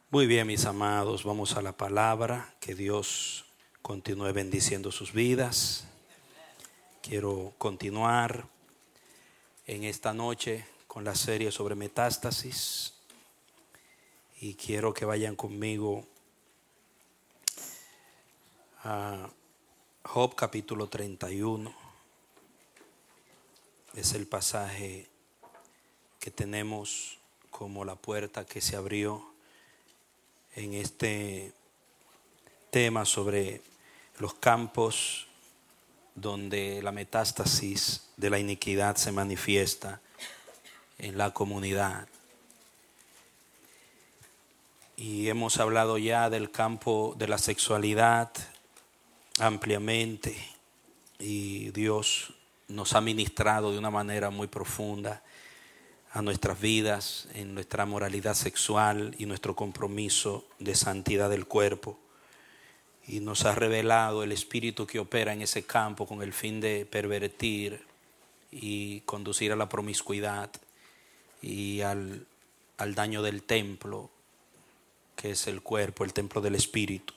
Muy bien, mis amados, vamos a la palabra. Que Dios continúe bendiciendo sus vidas. Quiero continuar en esta noche con la serie sobre metástasis y quiero que vayan conmigo a Job capítulo 31. Es el pasaje que tenemos como la puerta que se abrió en este tema sobre los campos donde la metástasis de la iniquidad se manifiesta en la comunidad. Y hemos hablado ya del campo de la sexualidad ampliamente y Dios nos ha ministrado de una manera muy profunda a nuestras vidas, en nuestra moralidad sexual y nuestro compromiso de santidad del cuerpo. Y nos ha revelado el espíritu que opera en ese campo con el fin de pervertir y conducir a la promiscuidad y al daño del templo, que es el cuerpo, el templo del espíritu.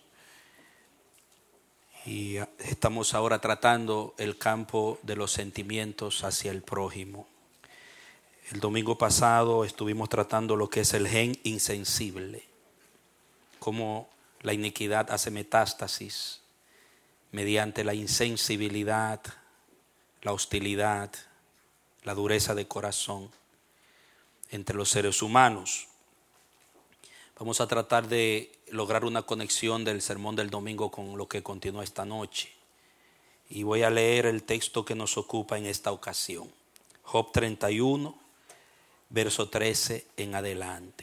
Y estamos ahora tratando el campo de los sentimientos hacia el prójimo. El domingo pasado estuvimos tratando lo que es el gen insensible, cómo la iniquidad hace metástasis mediante la insensibilidad, la hostilidad, la dureza de corazón entre los seres humanos. Vamos a tratar de lograr una conexión del sermón del domingo con lo que continúa esta noche. Y voy a leer el texto que nos ocupa en esta ocasión. Job 31, verso 13 en adelante.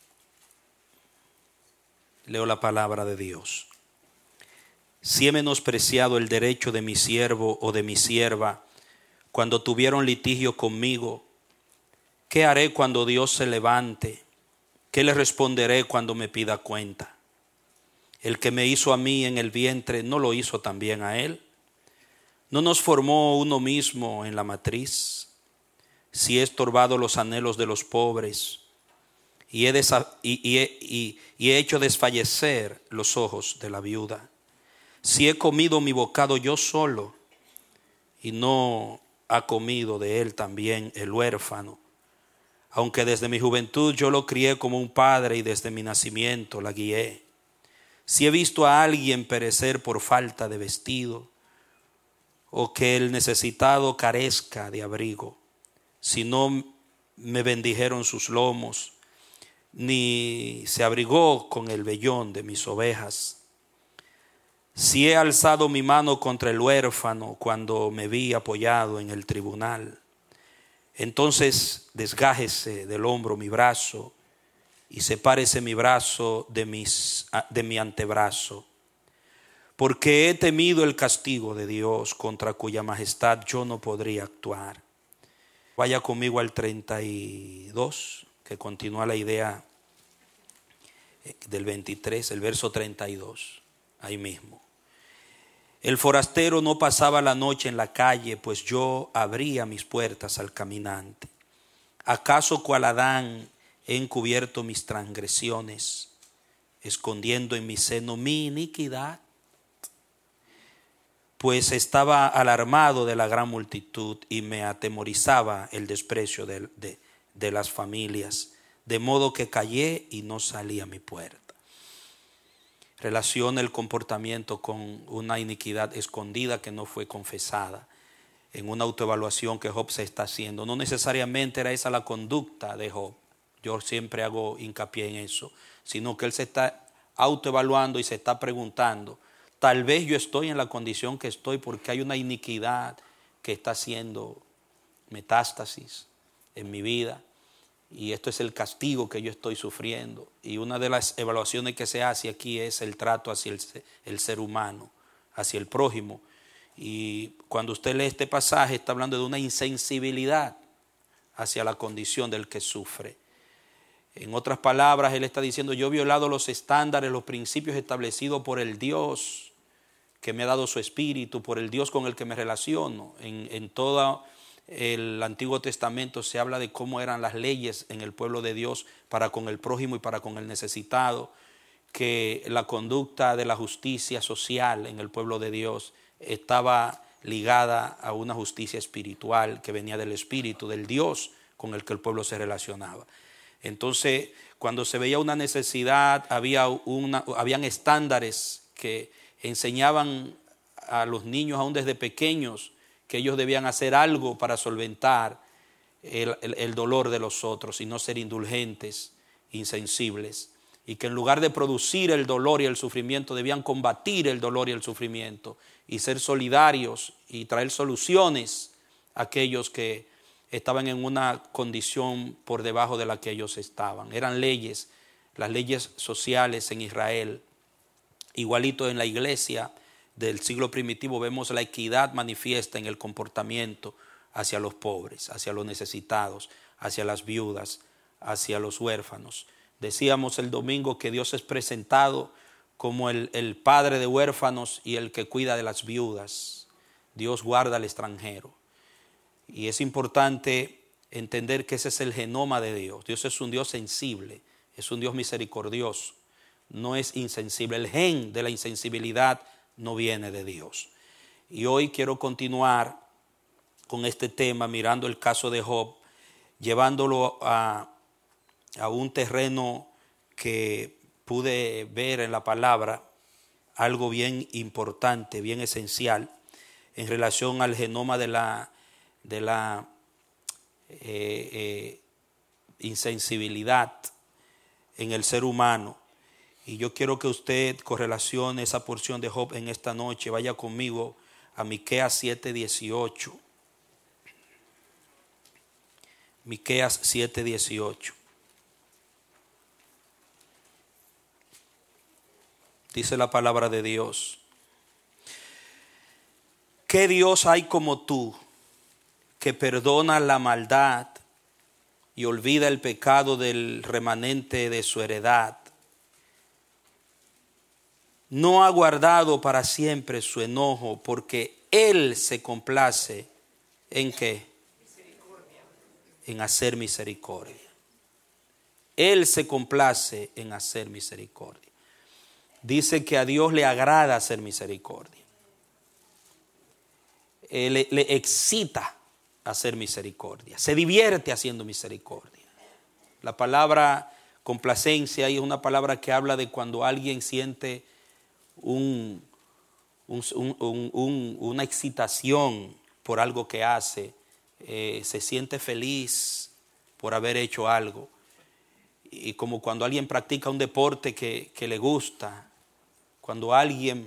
Leo la palabra de Dios. Si he menospreciado el derecho de mi siervo o de mi sierva cuando tuvieron litigio conmigo, ¿qué haré cuando Dios se levante? ¿Qué le responderé cuando me pida cuenta? El que me hizo a mí en el vientre, ¿no lo hizo también a él? ¿No nos formó uno mismo en la matriz? Si he estorbado los anhelos de los pobres y he hecho desfallecer los ojos de la viuda, si he comido mi bocado yo solo y no ha comido de él también el huérfano, aunque desde mi juventud yo lo crié como un padre y desde mi nacimiento la guié, si he visto a alguien perecer por falta de vestido o que el necesitado carezca de abrigo, si no me bendijeron sus lomos, ni se abrigó con el vellón de mis ovejas. Si he alzado mi mano contra el huérfano cuando me vi apoyado en el tribunal, entonces desgájese del hombro mi brazo y sepárese mi brazo de mi antebrazo, porque he temido el castigo de Dios contra cuya majestad yo no podría actuar. Vaya conmigo al 32, que continúa la idea del 23, el verso 32, ahí mismo. El forastero no pasaba la noche en la calle, pues yo abría mis puertas al caminante. ¿Acaso cual Adán he encubierto mis transgresiones, escondiendo en mi seno mi iniquidad? Pues estaba alarmado de la gran multitud y me atemorizaba el desprecio de las familias, de modo que callé y no salí a mi puerta. Relaciona el comportamiento con una iniquidad escondida que no fue confesada, en una autoevaluación que Job se está haciendo. No necesariamente era esa la conducta de Job, yo siempre hago hincapié en eso, sino que él se está autoevaluando y se está preguntando, tal vez yo estoy en la condición que estoy porque hay una iniquidad que está haciendo metástasis en mi vida y esto es el castigo que yo estoy sufriendo. Y una de las evaluaciones que se hace aquí es el trato hacia el ser humano, hacia el prójimo. Y cuando usted lee este pasaje está hablando de una insensibilidad hacia la condición del que sufre. En otras palabras, él está diciendo, yo he violado los estándares, los principios establecidos por el Dios que me ha dado su espíritu, por el Dios con el que me relaciono en toda el Antiguo Testamento se habla de cómo eran las leyes en el pueblo de Dios para con el prójimo y para con el necesitado, que la conducta de la justicia social en el pueblo de Dios estaba ligada a una justicia espiritual que venía del Espíritu, del Dios con el que el pueblo se relacionaba. Entonces, cuando se veía una necesidad, habían estándares que enseñaban a los niños aún desde pequeños que ellos debían hacer algo para solventar el dolor de los otros y no ser indulgentes, insensibles, y que en lugar de producir el dolor y el sufrimiento debían combatir el dolor y el sufrimiento y ser solidarios y traer soluciones a aquellos que estaban en una condición por debajo de la que ellos estaban. Eran leyes, las leyes sociales en Israel. Igualito en la iglesia del siglo primitivo vemos la equidad manifiesta en el comportamiento hacia los pobres, hacia los necesitados, hacia las viudas, hacia los huérfanos. Decíamos el domingo que Dios es presentado como el padre de huérfanos y el que cuida de las viudas. Dios guarda al extranjero. Y es importante entender que ese es el genoma de Dios. Dios es un Dios sensible, es un Dios misericordioso, no es insensible. El gen de la insensibilidad no viene de Dios. Y hoy quiero continuar con este tema, mirando el caso de Job, llevándolo a un terreno que pude ver en la palabra, algo bien importante, bien esencial, en relación al genoma de la insensibilidad en el ser humano. Y yo quiero que usted correlacione esa porción de Job en esta noche. Vaya conmigo a Miqueas 7:18. Miqueas 7:18. Dice la palabra de Dios: ¿qué Dios hay como tú, que perdona la maldad y olvida el pecado del remanente de su heredad? No ha guardado para siempre su enojo, porque Él se complace ¿en qué? En hacer misericordia. Él se complace en hacer misericordia. Dice que a Dios le agrada hacer misericordia. Le excita hacer misericordia. Se divierte haciendo misericordia. La palabra complacencia es una palabra que habla de cuando alguien siente una excitación por algo que hace, se siente feliz por haber hecho algo. Y como cuando alguien practica un deporte que le gusta, cuando alguien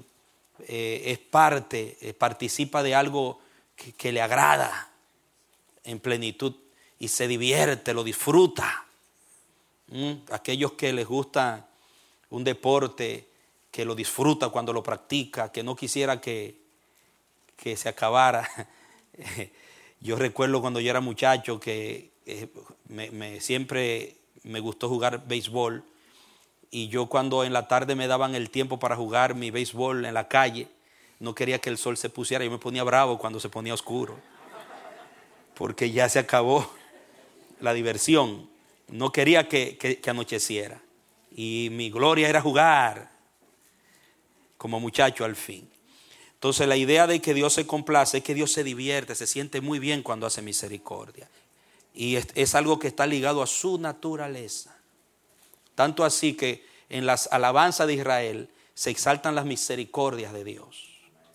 participa de algo que le agrada en plenitud y se divierte, lo disfruta. Aquellos que les gusta un deporte, que lo disfruta cuando lo practica, que no quisiera que se acabara. Yo recuerdo cuando yo era muchacho que siempre me gustó jugar béisbol, y yo cuando en la tarde me daban el tiempo para jugar mi béisbol en la calle, no quería que el sol se pusiera. Yo me ponía bravo cuando se ponía oscuro, porque ya se acabó la diversión. No quería que anocheciera, y mi gloria era jugar como muchacho al fin. Entonces la idea de que Dios se complace es que Dios se divierte, se siente muy bien cuando hace misericordia. Y es algo que está ligado a su naturaleza. Tanto así que en las alabanzas de Israel se exaltan las misericordias de Dios.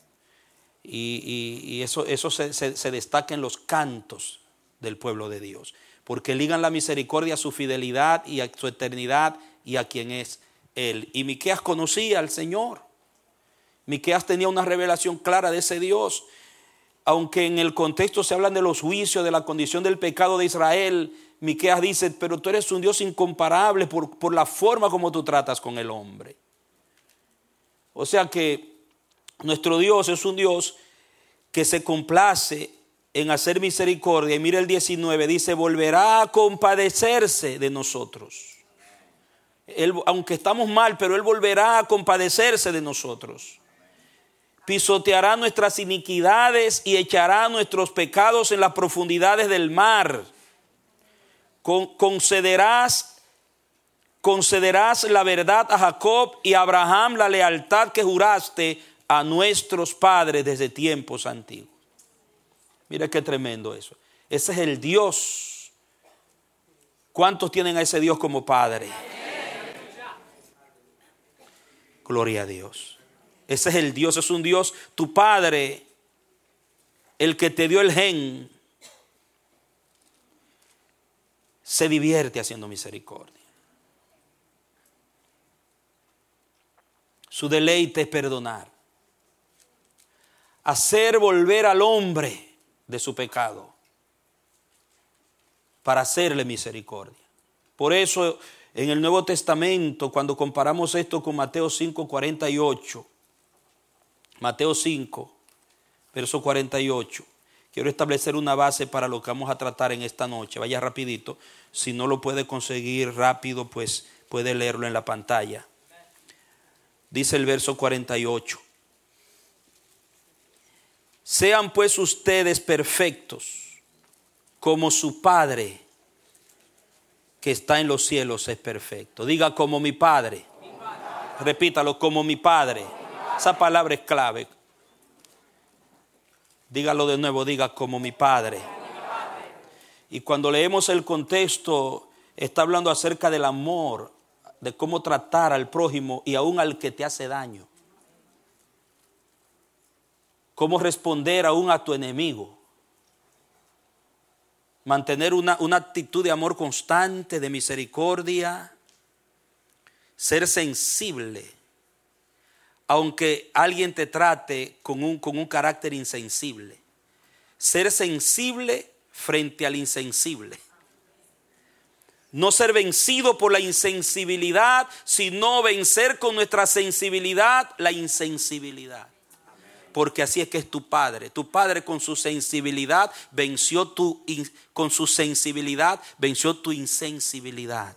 Y eso se destaca en los cantos del pueblo de Dios. Porque ligan la misericordia a su fidelidad y a su eternidad y a quien es Él. Y Miqueas conocía al Señor. Miqueas tenía una revelación clara de ese Dios. Aunque en el contexto se hablan de los juicios, de la condición del pecado de Israel, Miqueas dice: pero tú eres un Dios incomparable por la forma como tú tratas con el hombre. O sea que nuestro Dios es un Dios que se complace en hacer misericordia. Y mira el 19, dice: volverá a compadecerse de nosotros. Él, aunque estamos mal, pero Él volverá a compadecerse de nosotros. pisoteará nuestras iniquidades y echará nuestros pecados en las profundidades del mar. Concederás la verdad a Jacob y a Abraham la lealtad que juraste a nuestros padres desde tiempos antiguos. Mira qué tremendo eso. Ese es el Dios. ¿Cuántos tienen a ese Dios como Padre? Gloria a Dios. Ese es el Dios, es un Dios, tu Padre, el que te dio el gen, se divierte haciendo misericordia. Su deleite es perdonar, hacer volver al hombre de su pecado para hacerle misericordia. Por eso en el Nuevo Testamento, cuando comparamos esto con Mateo 5:48, Mateo 5, verso 48, quiero establecer una base para lo que vamos a tratar en esta noche. Vaya rapidito, si no lo puede conseguir rápido, pues puede leerlo en la pantalla. Dice el verso 48. Sean pues ustedes perfectos, como su Padre que está en los cielos es perfecto. Diga, como mi Padre. Repítalo, como mi Padre. Esa palabra es clave. Dígalo de nuevo, diga, como mi Padre. Y cuando leemos el contexto, está hablando acerca del amor, de cómo tratar al prójimo y aún al que te hace daño. Cómo responder aún a tu enemigo. Mantener una actitud de amor constante, de misericordia. Ser sensible. Aunque alguien te trate con un carácter insensible. Ser sensible frente al insensible. No ser vencido por la insensibilidad, sino vencer con nuestra sensibilidad la insensibilidad. Porque así es que es tu Padre. Tu Padre con su sensibilidad venció con su sensibilidad venció tu insensibilidad.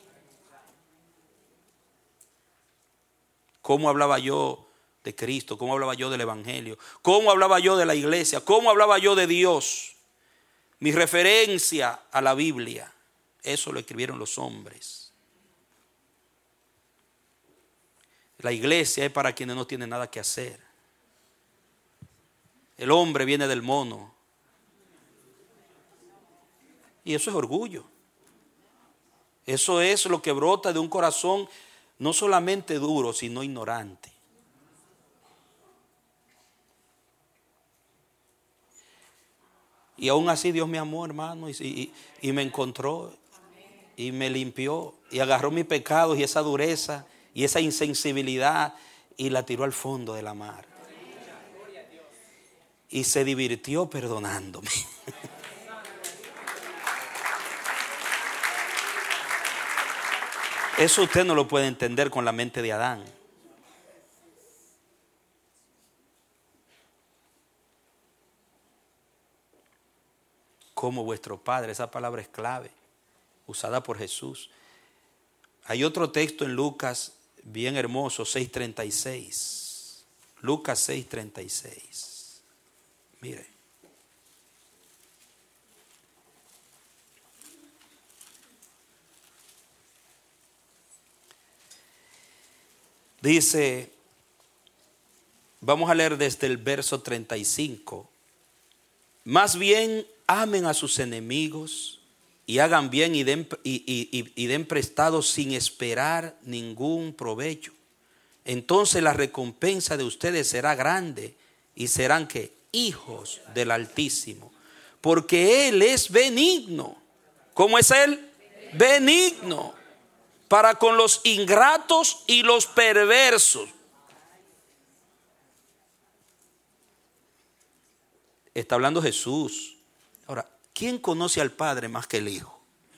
¿Cómo hablaba yo de Cristo? ¿Cómo hablaba yo del Evangelio? ¿Cómo hablaba yo de la iglesia? ¿Cómo hablaba yo de Dios? Mi referencia a la Biblia. Eso lo escribieron los hombres. La iglesia es para quienes no tienen nada que hacer. El hombre viene del mono. Y eso es orgullo. Eso es lo que brota de un corazón no solamente duro, sino ignorante. Y aún así Dios me amó, hermano, y me encontró y me limpió y agarró mis pecados y esa dureza y esa insensibilidad y la tiró al fondo de la mar. Y se divirtió perdonándome. Eso usted no lo puede entender con la mente de Adán. Como vuestro Padre, esa palabra es clave, usada por Jesús. Hay otro texto en Lucas bien hermoso, 6:36. Lucas 6:36. Mire. Dice, vamos a leer desde el verso 35. Más bien amen a sus enemigos y hagan bien y den prestado sin esperar ningún provecho. Entonces la recompensa de ustedes será grande y serán ¿qué? Hijos del Altísimo. Porque Él es benigno. ¿Cómo es Él? Benigno. Para con los ingratos y los perversos. Está hablando Jesús. Ahora, ¿quién conoce al Padre más que el Hijo?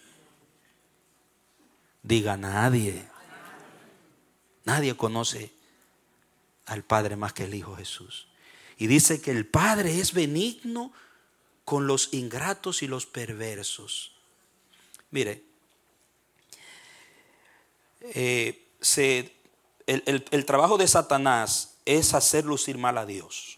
Diga, nadie. Nadie conoce al Padre más que el Hijo Jesús. Y dice que el Padre es benigno con los ingratos y los perversos. Mire, el trabajo de Satanás es hacer lucir mal a Dios.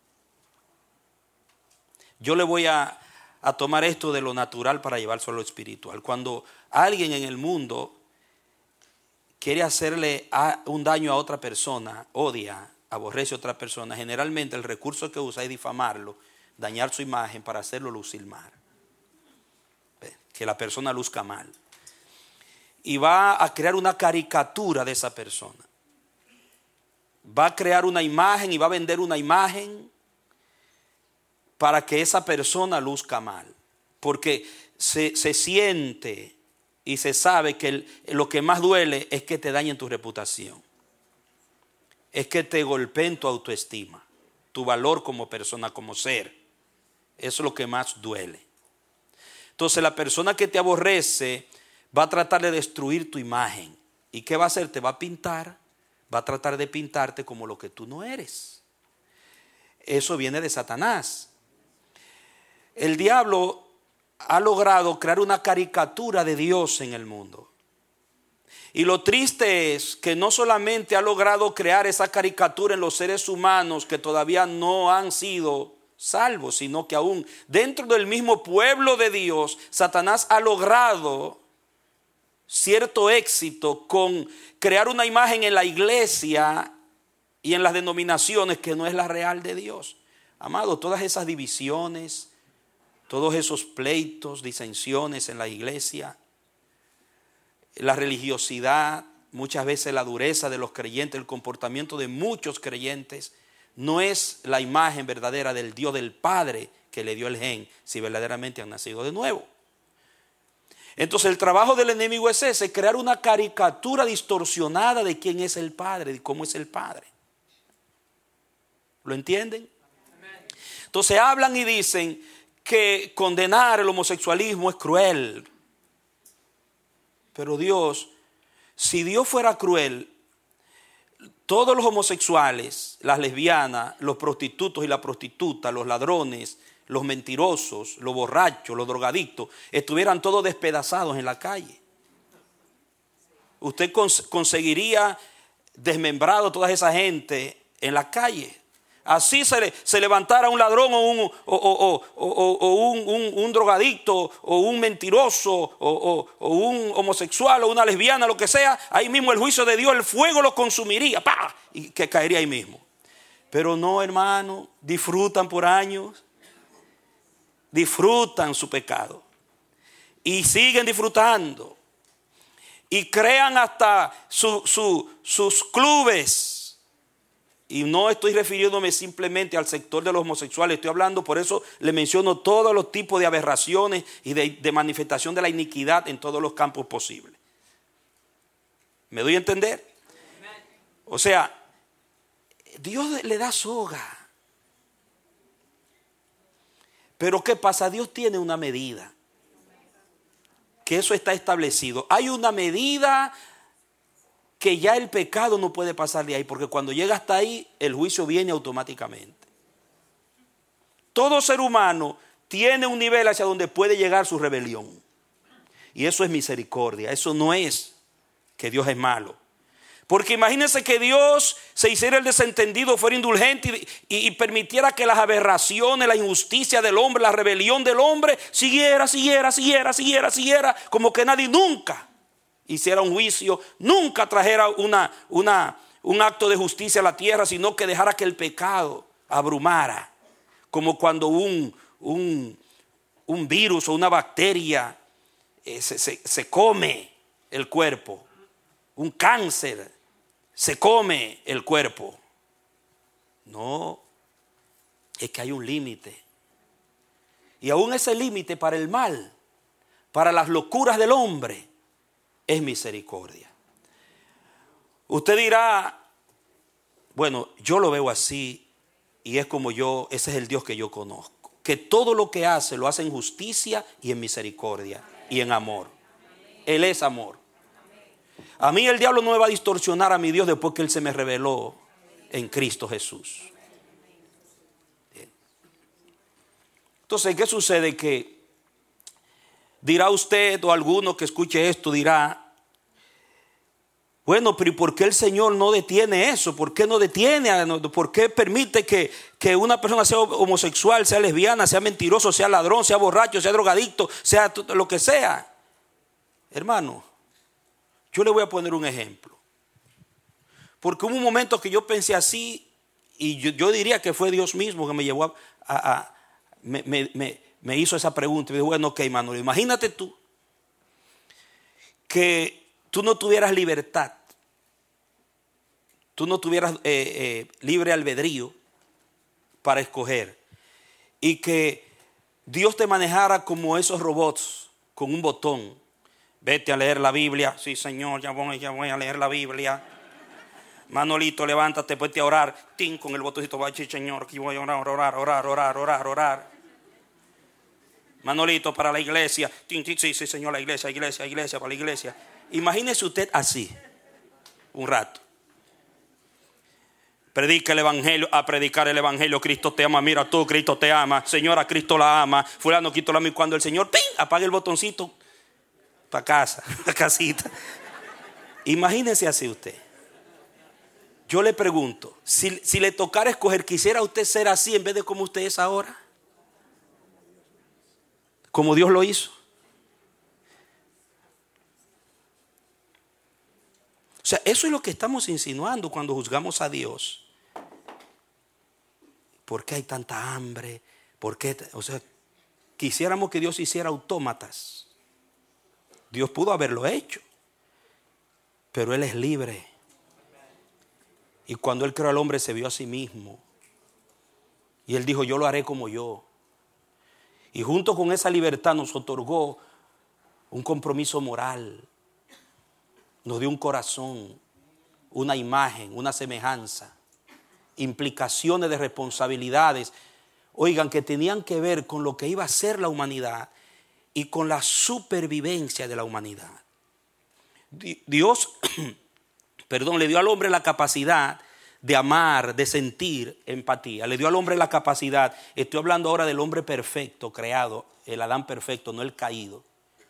Yo le voy a tomar esto de lo natural para llevarlo a lo espiritual. Cuando alguien en el mundo quiere hacerle un daño a otra persona, odia, aborrece a otra persona, generalmente el recurso que usa es difamarlo, dañar su imagen para hacerlo lucir mal. Que la persona luzca mal. Y va a crear una caricatura de esa persona. Va a crear una imagen y va a vender una imagen para que esa persona luzca mal. Porque se siente y se sabe que lo que más duele es que te dañen tu reputación. Es que te golpeen tu autoestima, tu valor como persona, como ser. Eso es lo que más duele. Entonces la persona que te aborrece va a tratar de destruir tu imagen. ¿Y qué va a hacer? Te va a pintar, va a tratar de pintarte como lo que tú no eres. Eso viene de Satanás. El diablo ha logrado crear una caricatura de Dios en el mundo. Y lo triste es que no solamente ha logrado crear esa caricatura en los seres humanos que todavía no han sido salvos, sino que aún dentro del mismo pueblo de Dios, Satanás ha logrado cierto éxito con crear una imagen en la iglesia y en las denominaciones que no es la real de Dios. Amado, todas esas divisiones, todos esos pleitos, disensiones en la iglesia, la religiosidad, muchas veces la dureza de los creyentes, el comportamiento de muchos creyentes, no es la imagen verdadera del Dios del Padre que le dio el gen, si verdaderamente han nacido de nuevo. Entonces el trabajo del enemigo es ese, crear una caricatura distorsionada de quién es el Padre, de cómo es el Padre. ¿Lo entienden? Entonces hablan y dicen que condenar el homosexualismo es cruel. Pero Dios, si Dios fuera cruel, todos los homosexuales, las lesbianas, los prostitutos y la prostituta, los ladrones, los mentirosos, los borrachos, los drogadictos, estuvieran todos despedazados en la calle. Usted conseguiría desmembrado toda esa gente en la calle. Así se levantara un ladrón o un drogadicto o un mentiroso o un homosexual o una lesbiana, lo que sea, ahí mismo el juicio de Dios, el fuego lo consumiría, ¡pah! Y que caería ahí mismo. Pero no, hermano, disfrutan por años, disfrutan su pecado y siguen disfrutando y crean hasta sus clubes. Y no estoy refiriéndome simplemente al sector de los homosexuales, estoy hablando, por eso le menciono todos los tipos de aberraciones y de manifestación de la iniquidad en todos los campos posibles. ¿Me doy a entender? O sea, Dios le da soga. Pero ¿qué pasa? Dios tiene una medida. Que eso está establecido. Hay una medida que ya el pecado no puede pasar de ahí, porque cuando llega hasta ahí, el juicio viene automáticamente. Todo ser humano tiene un nivel hacia donde puede llegar su rebelión. Y eso es misericordia, eso no es que Dios es malo. Porque imagínense que Dios se hiciera el desentendido, fuera indulgente y permitiera que las aberraciones, la injusticia del hombre, la rebelión del hombre siguiera, como que nadie nunca hiciera un juicio, nunca trajera un acto de justicia a la tierra, sino que dejara que el pecado abrumara, como cuando un virus o una bacteria se come el cuerpo, un cáncer se come el cuerpo. No, es que hay un límite. Y aún ese límite para el mal, para las locuras del hombre, es misericordia. Usted dirá, bueno, yo lo veo así y es como yo, ese es el Dios que yo conozco. Que todo lo que hace, lo hace en justicia y en misericordia y en amor. Él es amor. A mí el diablo no me va a distorsionar a mi Dios después que Él se me reveló en Cristo Jesús. Bien. Entonces, ¿qué sucede? Que dirá usted o alguno que escuche esto dirá, Bueno, pero ¿y por qué el Señor no detiene eso? ¿Por qué no detiene? ¿Por qué permite que una persona sea homosexual, sea lesbiana, sea mentiroso, sea ladrón, sea borracho, sea drogadicto, sea lo que sea? Hermano, yo le voy a poner un ejemplo. Porque hubo un momento que yo pensé así y yo diría que fue Dios mismo que me llevó me hizo esa pregunta. Y me dijo, bueno, ok, Manuel, imagínate tú que tú no tuvieras libertad. Tú no tuvieras libre albedrío para escoger. Y que Dios te manejara como esos robots, con un botón. Vete a leer la Biblia. Sí, Señor, ya voy a leer la Biblia. Manolito, levántate, vete a orar. Tin, con el botoncito, va, Señor, aquí voy a orar. Manolito, para la iglesia. Tin, tin, sí, Señor, la iglesia, para la iglesia. Imagínese usted así, un rato. Predica el evangelio, a predicar el evangelio. Cristo te ama, mira tú, Cristo te ama. Señora, Cristo la ama. Fulano, Cristo la ama. Y cuando el Señor, ¡ping!, apaga el botoncito, para casa, para casita. Imagínese así usted. Yo le pregunto, si le tocara escoger, ¿quisiera usted ser así en vez de como usted es ahora? Como Dios lo hizo. O sea, eso es lo que estamos insinuando cuando juzgamos a Dios. ¿Por qué hay tanta hambre? ¿Por qué? O sea, quisiéramos que Dios hiciera autómatas. Dios pudo haberlo hecho, pero Él es libre. Y cuando Él creó al hombre se vio a sí mismo. Y Él dijo, yo lo haré como yo. Y junto con esa libertad nos otorgó un compromiso moral. Nos dio un corazón, una imagen, una semejanza, implicaciones de responsabilidades, oigan, que tenían que ver con lo que iba a ser la humanidad y con la supervivencia de la humanidad. Dios, le dio al hombre la capacidad de amar, de sentir empatía. Le dio al hombre la capacidad, estoy hablando ahora del hombre perfecto creado, el Adán perfecto, no el caído,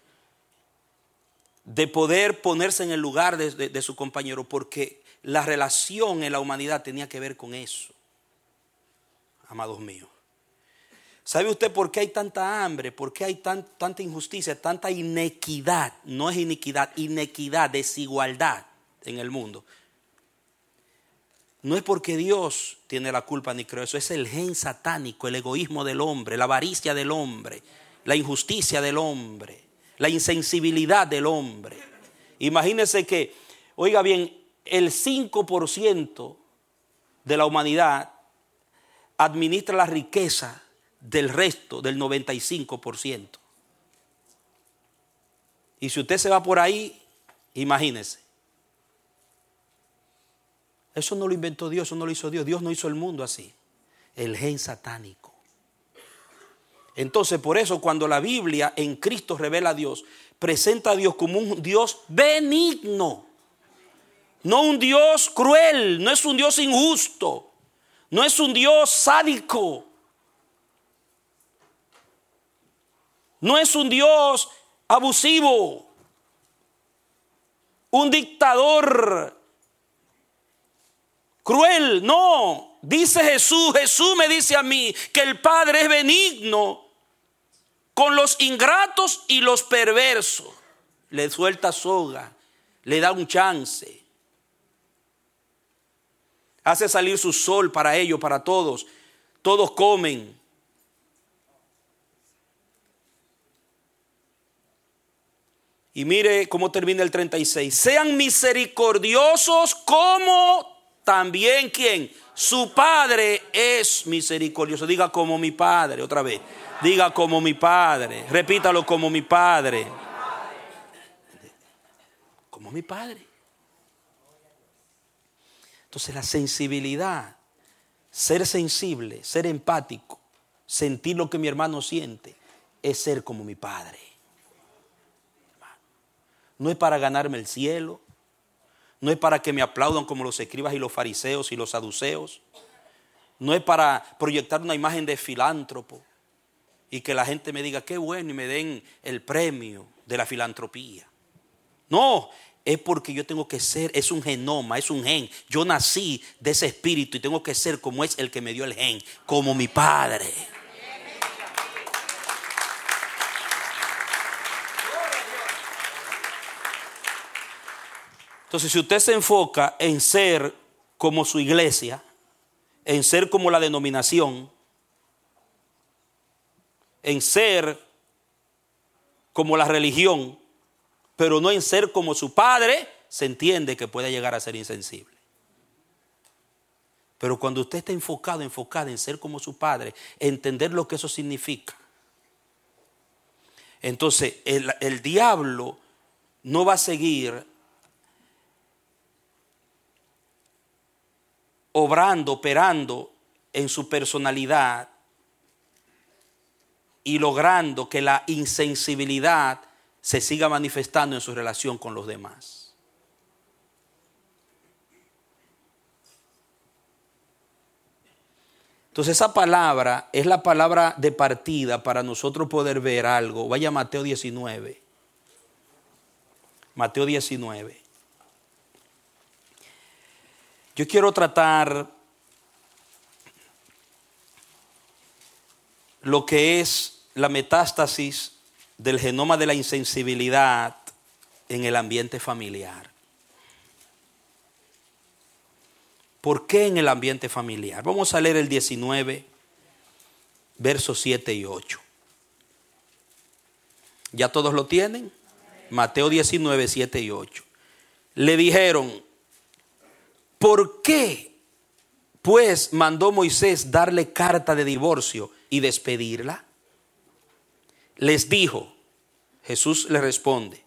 de poder ponerse en el lugar de su compañero, porque la relación en la humanidad tenía que ver con eso, amados míos. ¿Sabe usted por qué hay tanta hambre? ¿Por qué hay tanta injusticia, tanta inequidad? No es iniquidad, inequidad, desigualdad en el mundo. No es porque Dios tiene la culpa ni creo eso, es el gen satánico, el egoísmo del hombre, la avaricia del hombre, la injusticia del hombre, la insensibilidad del hombre. Imagínense que, oiga bien, el 5% de la humanidad administra la riqueza del resto del 95%. Y si usted se va por ahí, imagínese. Eso no lo inventó Dios, eso no lo hizo Dios. Dios no hizo el mundo así. El gen satánico. Entonces, por eso cuando la Biblia en Cristo revela a Dios, presenta a Dios como un Dios benigno. No un Dios cruel, no es un Dios injusto, no es un Dios sádico. No es un Dios abusivo, un dictador cruel. No, dice Jesús me dice a mí que el Padre es benigno con los ingratos y los perversos. Le suelta soga, le da un chance. Hace salir su sol para ellos, para todos. Todos comen. Y mire cómo termina el 36. Sean misericordiosos como también, ¿quién? Su Padre es misericordioso. Diga como mi Padre, otra vez. Diga como mi Padre. Repítalo, como mi Padre. Como mi Padre. Entonces la sensibilidad, ser sensible, ser empático, sentir lo que mi hermano siente, es ser como mi Padre. No es para ganarme el cielo, no es para que me aplaudan como los escribas y los fariseos y los saduceos, no es para proyectar una imagen de filántropo y que la gente me diga qué bueno y me den el premio de la filantropía. No, es porque yo tengo que ser, es un genoma, es un gen. Yo nací de ese espíritu y tengo que ser como es el que me dio el gen, como mi padre. Entonces, si usted se enfoca en ser como su iglesia, en ser como la denominación, en ser como la religión, pero no en ser como su padre, se entiende que puede llegar a ser insensible. Pero cuando usted está enfocada en ser como su padre, entender lo que eso significa, entonces el diablo no va a seguir obrando, operando en su personalidad y logrando que la insensibilidad se siga manifestando en su relación con los demás. Entonces esa palabra es la palabra de partida para nosotros poder ver algo. Vaya a Mateo 19. Mateo 19. Yo quiero tratar lo que es la metástasis del genoma de la insensibilidad en el ambiente familiar. ¿Por qué en el ambiente familiar? Vamos a leer el 19, versos 7 y 8. ¿Ya todos lo tienen? Mateo 19, 7 y 8. Le dijeron: ¿por qué pues mandó Moisés darle carta de divorcio y despedirla? Les dijo, Jesús le responde,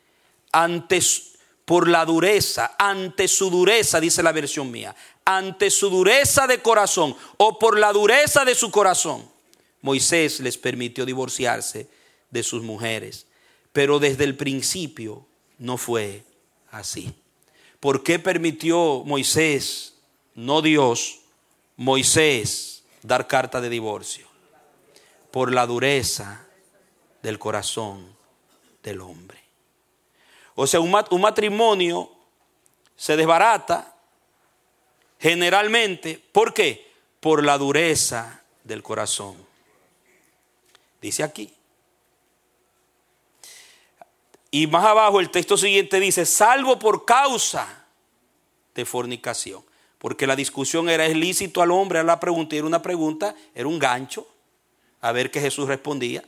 por la dureza, ante su dureza, dice la versión mía, ante su dureza de corazón o por la dureza de su corazón, Moisés les permitió divorciarse de sus mujeres, pero desde el principio no fue así. ¿Por qué permitió Moisés, no Dios, Moisés dar carta de divorcio? Por la dureza del corazón del hombre. O sea, un matrimonio se desbarata generalmente. ¿Por qué? Por la dureza del corazón. Dice aquí. Y más abajo el texto siguiente dice, salvo por causa de fornicación. Porque la discusión era, ¿es lícito al hombre? A la pregunta, y era una pregunta, era un gancho, a ver qué Jesús respondía.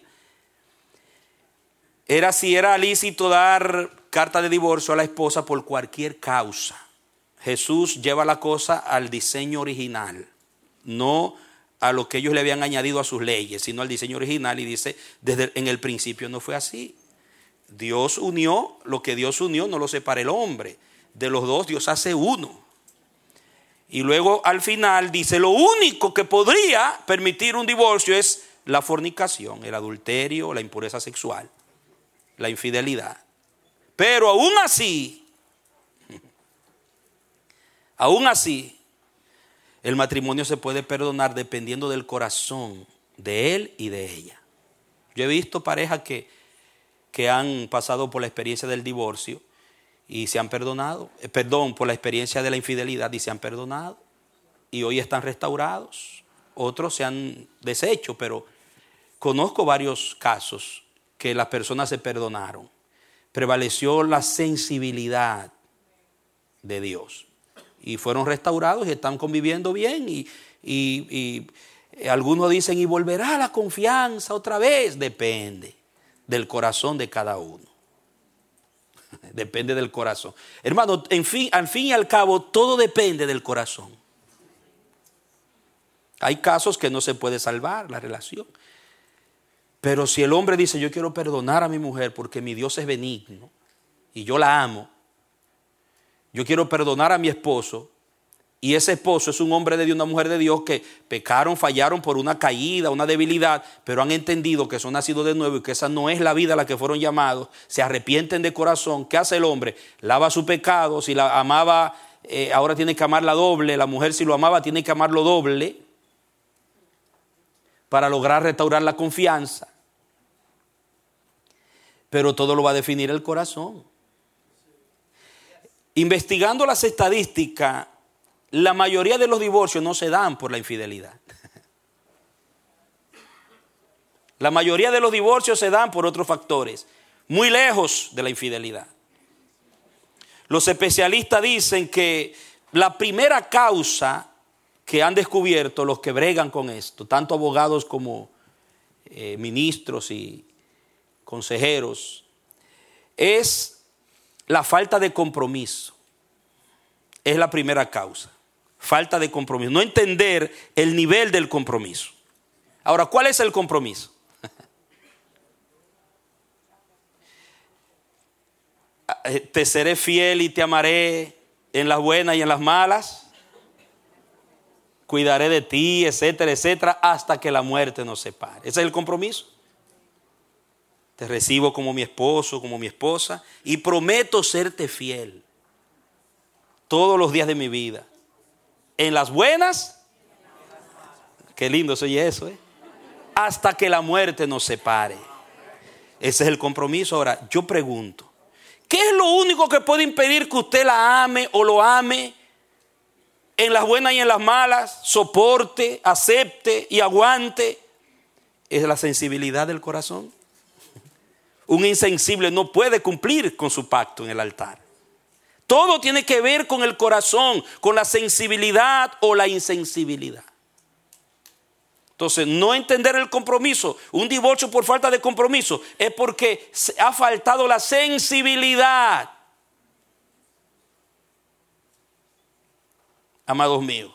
Era si era lícito dar carta de divorcio a la esposa por cualquier causa. Jesús lleva la cosa al diseño original, no a lo que ellos le habían añadido a sus leyes, sino al diseño original, y dice, en el principio no fue así. Dios unió, lo que Dios unió no lo separa el hombre. De los dos Dios hace uno. Y luego al final dice, lo único que podría permitir un divorcio es la fornicación, el adulterio, la impureza sexual, la infidelidad. Pero aún así, el matrimonio se puede perdonar dependiendo del corazón de él y de ella. Yo he visto parejas que han pasado por la experiencia del divorcio y se han perdonado, por la experiencia de la infidelidad y se han perdonado, y hoy están restaurados. Otros se han deshecho, pero conozco varios casos que las personas se perdonaron. Prevaleció la sensibilidad de Dios y fueron restaurados y están conviviendo bien, y algunos dicen, ¿y volverá la confianza otra vez? Depende del corazón de cada uno. Depende del corazón. Hermano, al fin y al cabo, todo depende del corazón. Hay casos que no se puede salvar la relación. Pero si el hombre dice, yo quiero perdonar a mi mujer porque mi Dios es benigno y yo la amo, yo quiero perdonar a mi esposo, y ese esposo es un hombre de Dios, una mujer de Dios, que pecaron, fallaron por una caída, una debilidad, pero han entendido que son nacidos de nuevo y que esa no es la vida a la que fueron llamados, se arrepienten de corazón. ¿Qué hace el hombre? Lava su pecado. Si la amaba, ahora tiene que amarla doble. La mujer, si lo amaba, tiene que amarlo doble para lograr restaurar la confianza. Pero todo lo va a definir el corazón. Investigando las estadísticas, la mayoría de los divorcios no se dan por la infidelidad. La mayoría de los divorcios se dan por otros factores, muy lejos de la infidelidad. Los especialistas dicen que la primera causa que han descubierto los que bregan con esto, tanto abogados como ministros y consejeros, es la falta de compromiso. Es la primera causa, falta de compromiso, no entender el nivel del compromiso. Ahora, ¿cuál es el compromiso? Te seré fiel y te amaré en las buenas y en las malas. Cuidaré de ti, etcétera, etcétera, hasta que la muerte nos separe. Ese es el compromiso. Te recibo como mi esposo, como mi esposa, y prometo serte fiel todos los días de mi vida. En las buenas, qué lindo se oye eso, hasta que la muerte nos separe. Ese es el compromiso. Ahora, yo pregunto, ¿qué es lo único que puede impedir que usted la ame o lo ame en las buenas y en las malas, soporte, acepte y aguante? Es la sensibilidad del corazón. Un insensible no puede cumplir con su pacto en el altar. Todo tiene que ver con el corazón, con la sensibilidad o la insensibilidad. Entonces, no entender el compromiso, un divorcio por falta de compromiso, es porque ha faltado la sensibilidad. Amados míos,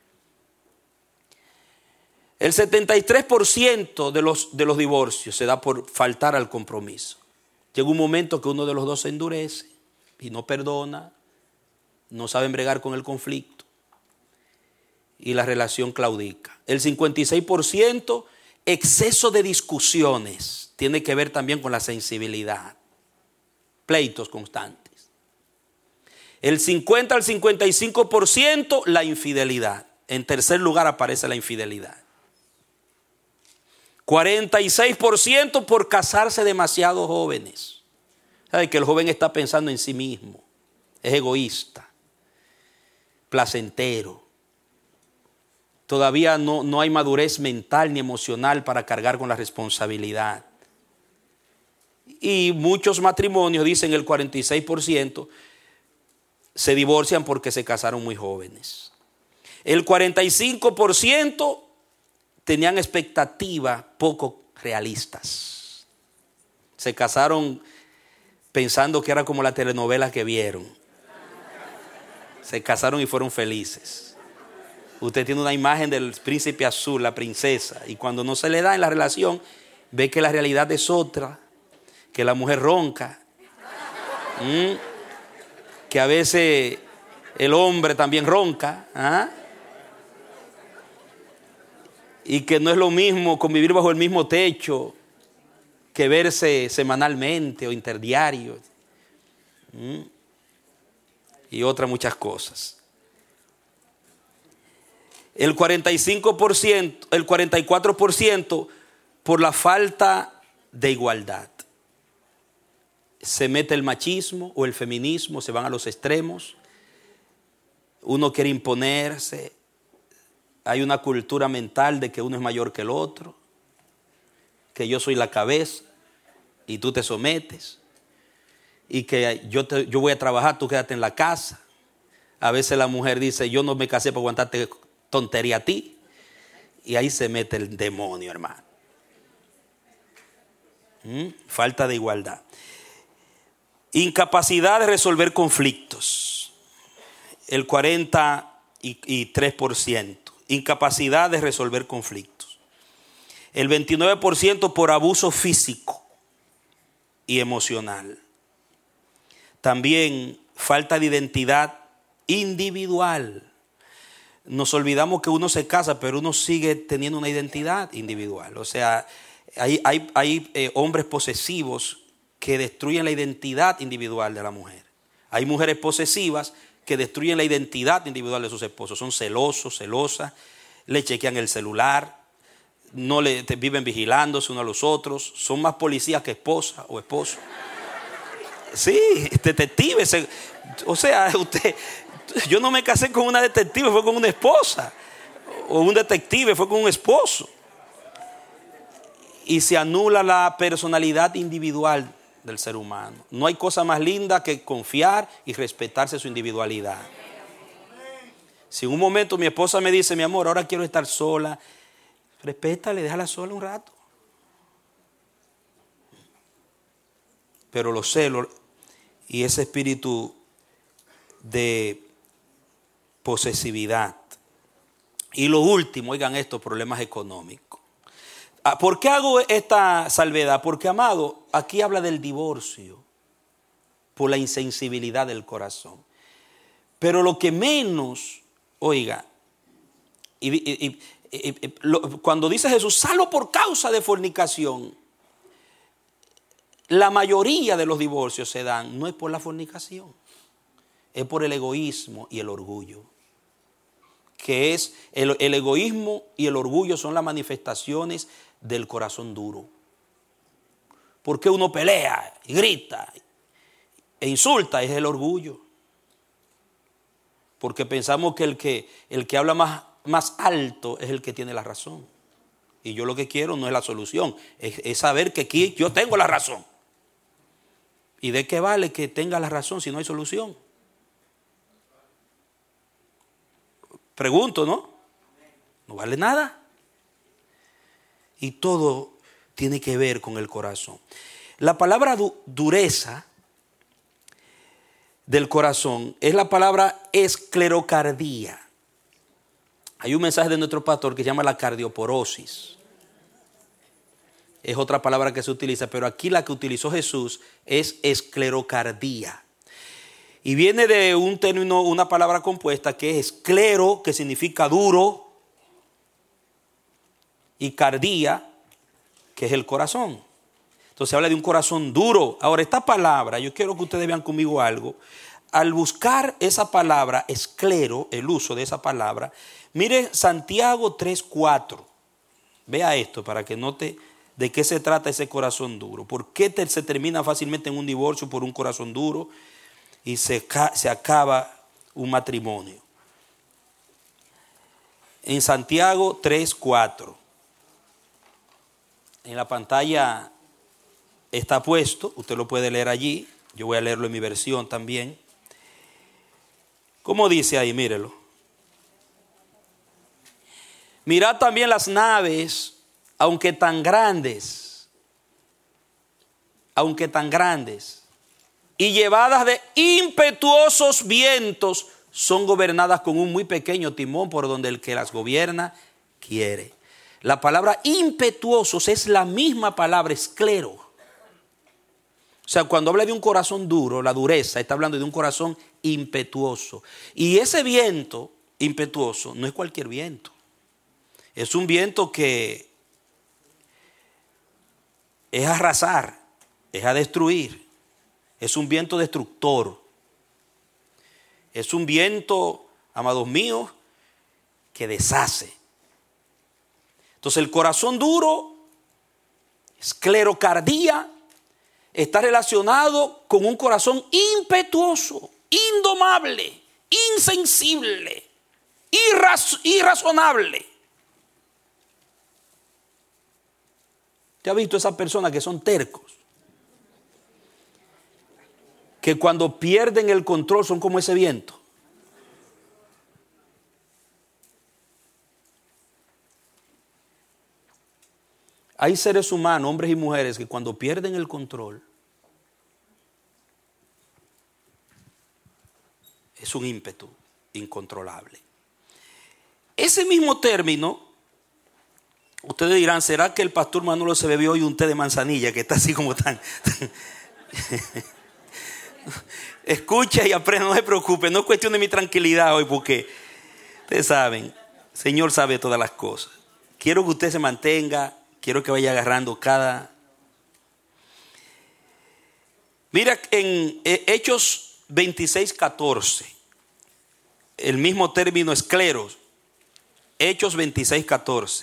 el 73% de los divorcios se da por faltar al compromiso. Llega un momento que uno de los dos se endurece y no perdona, no saben bregar con el conflicto y la relación claudica. El 56%, exceso de discusiones, tiene que ver también con la sensibilidad, pleitos constantes. El 50 al 55%, la infidelidad. En tercer lugar aparece la infidelidad. 46% por casarse demasiado jóvenes. ¿Sabe que el joven está pensando en sí mismo? Es egoísta, placentero. Todavía no hay madurez mental ni emocional para cargar con la responsabilidad. Y muchos matrimonios, dicen el 46%, se divorcian porque se casaron muy jóvenes. El 45% tenían expectativas poco realistas. Se casaron pensando que era como la telenovela que vieron. Se casaron y fueron felices. Usted tiene una imagen del príncipe azul, la princesa, y cuando no se le da en la relación, ve que la realidad es otra, que la mujer ronca, que a veces el hombre también ronca, y que no es lo mismo convivir bajo el mismo techo que verse semanalmente o interdiario, y otras muchas cosas. El 45%, el 44% por la falta de igualdad. Se mete el machismo o el feminismo, se van a los extremos. Uno quiere imponerse. Hay una cultura mental de que uno es mayor que el otro, que yo soy la cabeza y tú te sometes, y que yo voy a trabajar, tú quédate en la casa. A veces la mujer dice, yo no me casé para aguantarte tontería a ti, y ahí se mete el demonio, hermano. Falta de igualdad. Incapacidad de resolver conflictos, el 43%. Incapacidad de resolver conflictos. El 29% por abuso físico y emocional. También falta de identidad individual. Nos olvidamos que uno se casa, pero uno sigue teniendo una identidad individual. O sea, hay hombres posesivos que destruyen la identidad individual de la mujer. Hay mujeres posesivas que destruyen la identidad individual de sus esposos. Son celosos, celosas, le chequean el celular, viven vigilándose unos a los otros, son más policías que esposa o esposo. Sí, detective. O sea, yo no me casé con una detective, fue con una esposa. O un detective, fue con un esposo. Y se anula la personalidad individual del ser humano. No hay cosa más linda que confiar y respetarse su individualidad. Si en un momento mi esposa me dice, mi amor, ahora quiero estar sola, respétale, déjala sola un rato. Pero los celos y ese espíritu de posesividad. Y lo último, oigan estos problemas económicos. ¿Por qué hago esta salvedad? Porque, amado, aquí habla del divorcio por la insensibilidad del corazón. Pero lo que menos, oiga, cuando dice Jesús, salvo por causa de fornicación, la mayoría de los divorcios se dan, no es por la fornicación, es por el egoísmo y el orgullo. Que es el egoísmo y el orgullo son las manifestaciones del corazón duro. Porque uno pelea y grita e insulta, es el orgullo. Porque pensamos que el que habla más alto es el que tiene la razón. Y yo lo que quiero no es la solución, es saber que aquí yo tengo la razón. ¿Y de qué vale que tenga la razón si no hay solución? Pregunto, ¿no? No vale nada. Y todo tiene que ver con el corazón. La palabra dureza del corazón es la palabra esclerocardía. Hay un mensaje de nuestro pastor que se llama la cardioporosis. Es otra palabra que se utiliza, pero aquí la que utilizó Jesús es esclerocardía. Y viene de un término, una palabra compuesta que es esclero, que significa duro, y cardía, que es el corazón. Entonces habla de un corazón duro. Ahora, esta palabra, yo quiero que ustedes vean conmigo algo. Al buscar esa palabra, esclero, el uso de esa palabra, mire Santiago 3:4. Vea esto para que note de qué se trata ese corazón duro. ¿Por qué se termina fácilmente en un divorcio por un corazón duro y se acaba un matrimonio? En Santiago 3:4. En la pantalla está puesto, usted lo puede leer allí, yo voy a leerlo en mi versión también. ¿Cómo dice ahí? Mírelo. Mirad también las naves, aunque tan grandes, y llevadas de impetuosos vientos, son gobernadas con un muy pequeño timón por donde el que las gobierna quiere. La palabra impetuosos es la misma palabra esclero. O sea, cuando habla de un corazón duro, la dureza, está hablando de un corazón impetuoso. Y ese viento impetuoso no es cualquier viento. Es un viento que es a arrasar, es a destruir. Es un viento destructor. Es un viento, amados míos, que deshace. Entonces el corazón duro, esclerocardía, está relacionado con un corazón impetuoso, indomable, insensible, irrazonable. ¿Te has visto esas personas que son tercos? Que cuando pierden el control son como ese viento. Hay seres humanos, hombres y mujeres, que cuando pierden el control, es un ímpetu incontrolable. Ese mismo término, ustedes dirán, ¿será que el pastor Manolo se bebió hoy un té de manzanilla que está así como tan... Escucha y aprenda, no se preocupe, no es cuestión de mi tranquilidad hoy, porque ustedes saben, el Señor sabe todas las cosas. Quiero que usted se mantenga, quiero que vaya agarrando cada... Mira, en Hechos 26:14, el mismo término escleros, Hechos 26:14.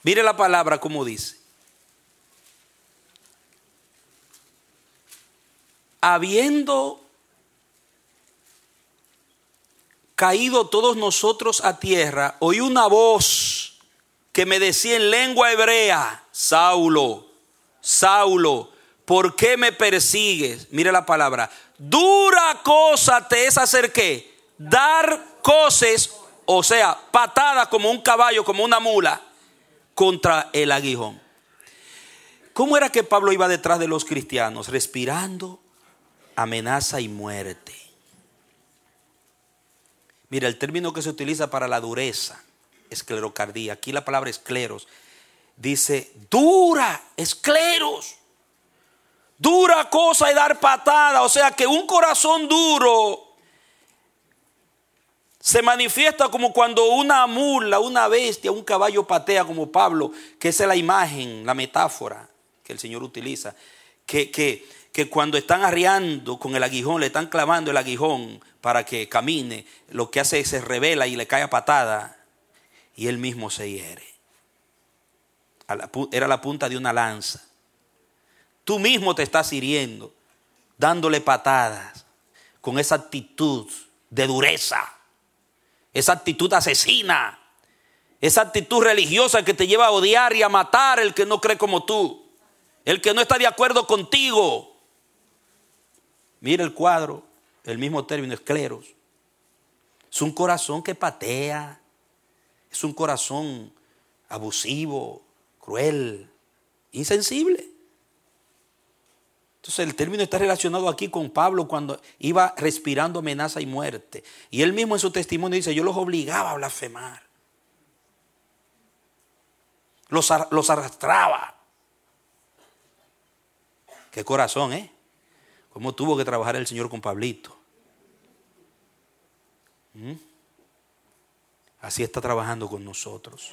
Mire la palabra como dice. Habiendo caído todos nosotros a tierra, oí una voz que me decía en lengua hebrea: Saulo, Saulo, ¿por qué me persigues? Mire la palabra. Dura cosa te es hacer ¿qué? Dar coces, o sea, patadas como un caballo, como una mula, contra el aguijón. ¿Cómo era que Pablo iba detrás de los cristianos? Respirando amenaza y muerte. Mira, el término que se utiliza para la dureza, esclerocardía, aquí la palabra escleros, dice dura, escleros, dura cosa y dar patada. O sea que un corazón duro se manifiesta como cuando una mula, una bestia, un caballo patea, como Pablo, que esa es la imagen, la metáfora que el Señor utiliza, que cuando están arriando con el aguijón, le están clavando el aguijón para que camine, lo que hace es se revela y le cae a patada y él mismo se hiere. Era la punta de una lanza. Tú mismo te estás hiriendo, dándole patadas con esa actitud de dureza, esa actitud asesina, esa actitud religiosa que te lleva a odiar y a matar el que no cree como tú, el que no está de acuerdo contigo. Mira el cuadro, el mismo término, escleros. Es un corazón que patea, es un corazón abusivo, cruel, insensible. Entonces el término está relacionado aquí con Pablo cuando iba respirando amenaza y muerte. Y él mismo en su testimonio dice: yo los obligaba a blasfemar. Los arrastraba. Qué corazón, ¿eh? Cómo tuvo que trabajar el Señor con Pablito. Así está trabajando con nosotros.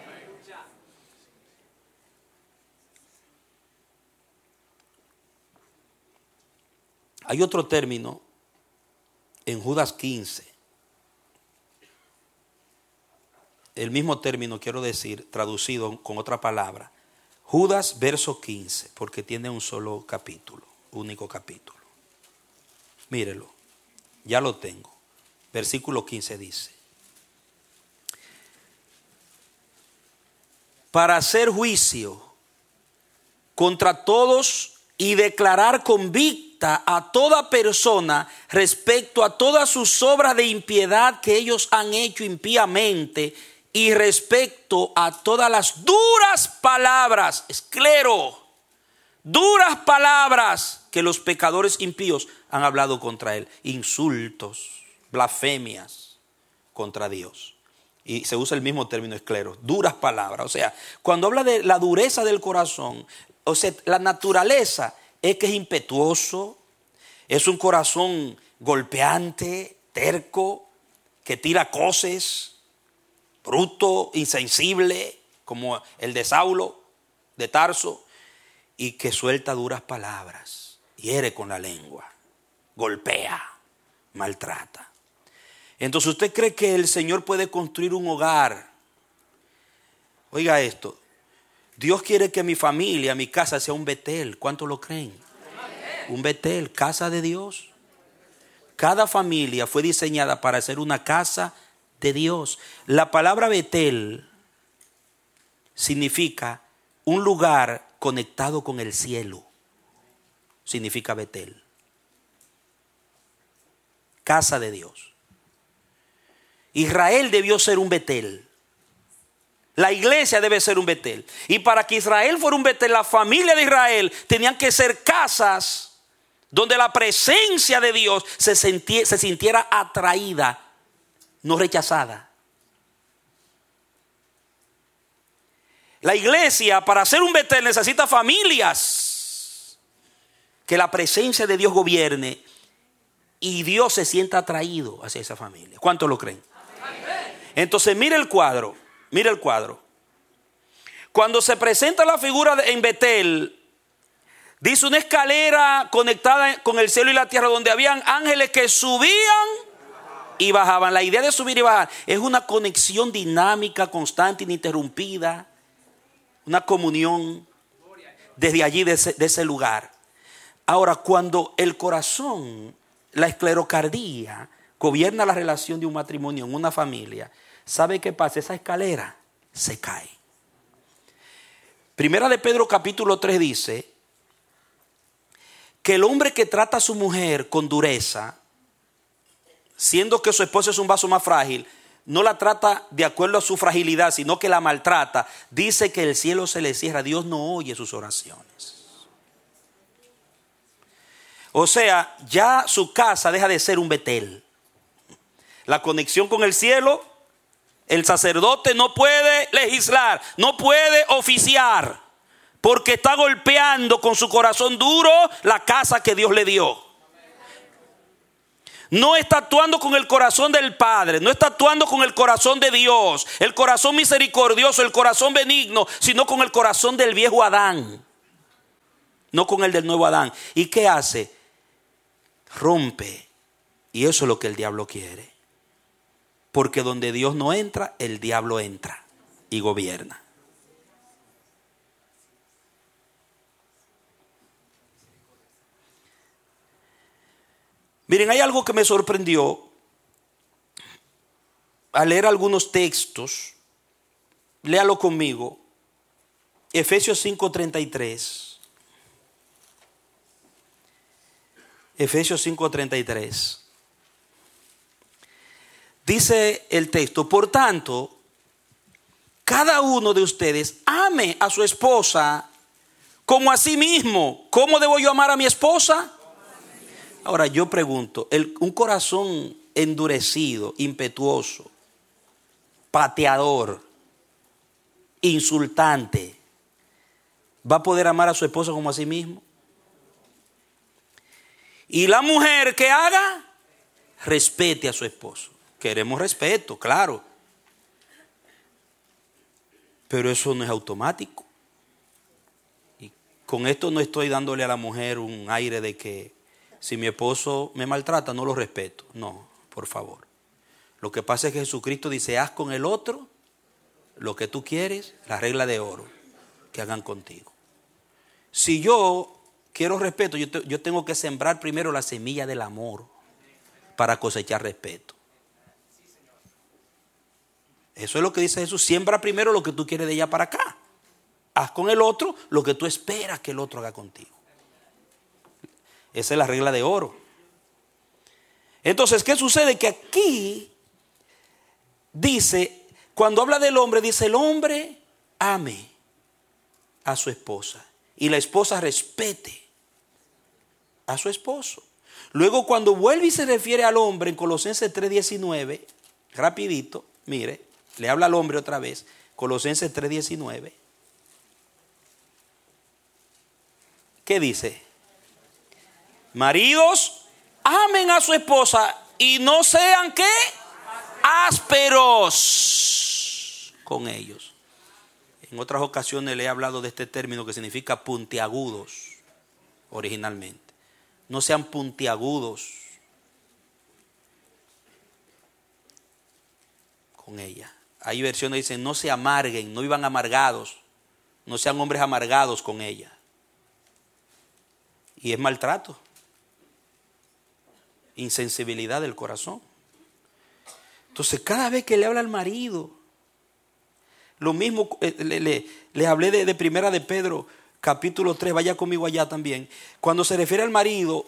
Hay otro término en Judas 15. El mismo término, quiero decir, traducido con otra palabra. Judas verso 15, porque tiene un solo capítulo, único capítulo. Mírelo, ya lo tengo. Versículo 15 dice: para hacer juicio contra todos y declarar convicta a toda persona respecto a todas sus obras de impiedad que ellos han hecho impíamente, y respecto a todas las duras palabras, esclero, duras palabras que los pecadores impíos han hablado contra él, insultos, blasfemias contra Dios. Y se usa el mismo término, esclero, duras palabras. O sea, cuando habla de la dureza del corazón, o sea, la naturaleza es que es impetuoso, es un corazón golpeante, terco, que tira coces, bruto, insensible, como el de Saulo de Tarso, y que suelta duras palabras, hiere con la lengua, golpea, maltrata. Entonces, ¿usted cree que el Señor puede construir un hogar? Oiga esto, Dios quiere que mi familia, mi casa sea un Betel. ¿Cuántos lo creen? Un Betel, casa de Dios. Cada familia fue diseñada para ser una casa de Dios. La palabra Betel significa un lugar conectado con el cielo. Significa Betel. Casa de Dios. Israel debió ser un Betel. La iglesia debe ser un Betel. Y para que Israel fuera un Betel, la familia de Israel tenían que ser casas donde la presencia de Dios se sintiera atraída, no rechazada. La iglesia, para ser un Betel, necesita familias que la presencia de Dios gobierne y Dios se sienta atraído hacia esa familia. ¿Cuántos lo creen? Entonces mire el cuadro. Mira el cuadro. Cuando se presenta la figura en Betel, dice una escalera conectada con el cielo y la tierra, donde habían ángeles que subían y bajaban. La idea de subir y bajar es una conexión dinámica, constante, ininterrumpida una comunión desde allí, de ese lugar. Ahora, cuando el corazón, la esclerocardía, gobierna la relación de un matrimonio en una familia, ¿sabe qué pasa? Esa escalera se cae. Primera de Pedro capítulo 3 dice que el hombre que trata a su mujer con dureza, siendo que su esposa es un vaso más frágil, no la trata de acuerdo a su fragilidad, sino que la maltrata, dice que el cielo se le cierra. Dios no oye sus oraciones. O sea, ya su casa deja de ser un Betel. La conexión con el cielo, el sacerdote no puede legislar, no puede oficiar, porque está golpeando con su corazón duro la casa que Dios le dio. No está actuando con el corazón del Padre, no está actuando con el corazón de Dios, el corazón misericordioso, el corazón benigno, sino con el corazón del viejo Adán, no con el del nuevo Adán. ¿Y qué hace? Rompe. Y eso es lo que el diablo quiere. Porque donde Dios no entra, el diablo entra y gobierna. Miren, hay algo que me sorprendió al leer algunos textos. Léalo conmigo. Efesios 5:33. Efesios 5:33. Dice el texto: por tanto, cada uno de ustedes ame a su esposa como a sí mismo. ¿Cómo debo yo amar a mi esposa? Ahora yo pregunto, un corazón endurecido, impetuoso, pateador, insultante, ¿va a poder amar a su esposa como a sí mismo? Y la mujer que haga, respete a su esposo. Queremos respeto, claro. Pero eso no es automático. Y con esto no estoy dándole a la mujer un aire de que si mi esposo me maltrata, no lo respeto. No, por favor. Lo que pasa es que Jesucristo dice: haz con el otro lo que tú quieres, la regla de oro que hagan contigo. Si yo quiero respeto, yo tengo que sembrar primero la semilla del amor para cosechar respeto. Eso es lo que dice Jesús: siembra primero lo que tú quieres de allá para acá. Haz con el otro lo que tú esperas que el otro haga contigo. Esa es la regla de oro. Entonces, ¿qué sucede? Que aquí dice, cuando habla del hombre, dice: el hombre ame a su esposa y la esposa respete a su esposo. Luego, cuando vuelve y se refiere al hombre en Colosenses 3:19, rapidito, mire, le habla al hombre otra vez, Colosenses 3:19. ¿Qué dice? Maridos, amen a su esposa y no sean, ¿qué? Ásperos con ellos. En otras ocasiones le he hablado de este término que significa puntiagudos originalmente. No sean puntiagudos con ella. Hay versiones que dicen: no se amarguen, no vivan amargados, no sean hombres amargados con ella. Y es maltrato, insensibilidad del corazón. Entonces, cada vez que le habla al marido, lo mismo, le hablé de primera de Pedro capítulo 3, vaya conmigo allá también. Cuando se refiere al marido,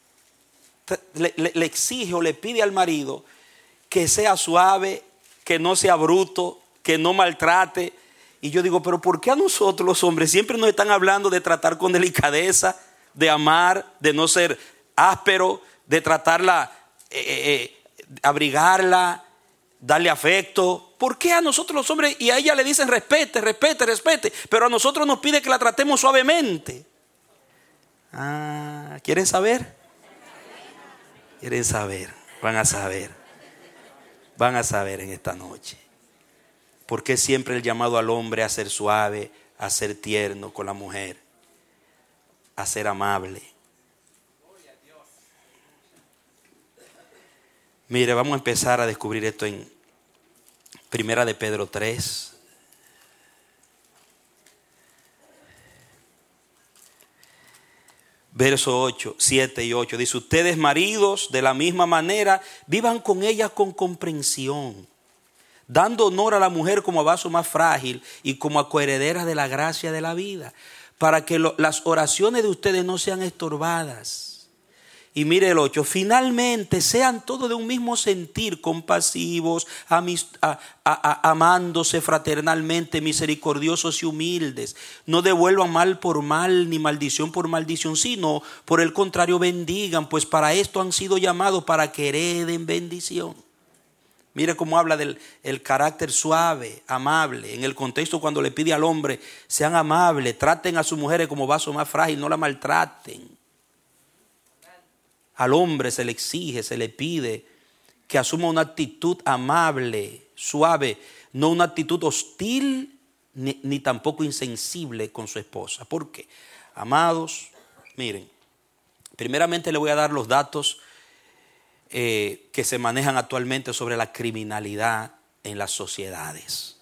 le exige o le pide al marido que sea suave, que no sea bruto, que no maltrate. Y yo digo, pero ¿por qué a nosotros los hombres siempre nos están hablando de tratar con delicadeza, de amar, de no ser áspero, de tratarla, abrigarla, darle afecto? ¿Por qué a nosotros los hombres y a ella le dicen respete, respete, respete, pero a nosotros nos pide que la tratemos suavemente? ¿Quieren saber? ¿Quieren saber? Van a saber. Van a saber en esta noche. ¿Por qué siempre el llamado al hombre a ser suave, a ser tierno con la mujer, a ser amable? Mire, vamos a empezar a descubrir esto en Primera de Pedro 3. Verso 8, 7 y 8. Dice: ustedes maridos, de la misma manera, vivan con ella con comprensión, dando honor a la mujer como a vaso más frágil y como a coheredera de la gracia de la vida, para que las oraciones de ustedes no sean estorbadas. Y mire el 8, finalmente sean todos de un mismo sentir, compasivos, amándose fraternalmente, misericordiosos y humildes. No devuelvan mal por mal ni maldición por maldición, sino por el contrario bendigan, pues para esto han sido llamados, para que hereden bendición. Mire cómo habla del carácter suave, amable. En el contexto cuando le pide al hombre, sean amables, traten a sus mujeres como vaso más frágil, no la maltraten. Al hombre se le exige, se le pide que asuma una actitud amable, suave, no una actitud hostil ni tampoco insensible con su esposa. ¿Por qué? Amados, miren, primeramente le voy a dar los datos que se manejan actualmente sobre la criminalidad en las sociedades.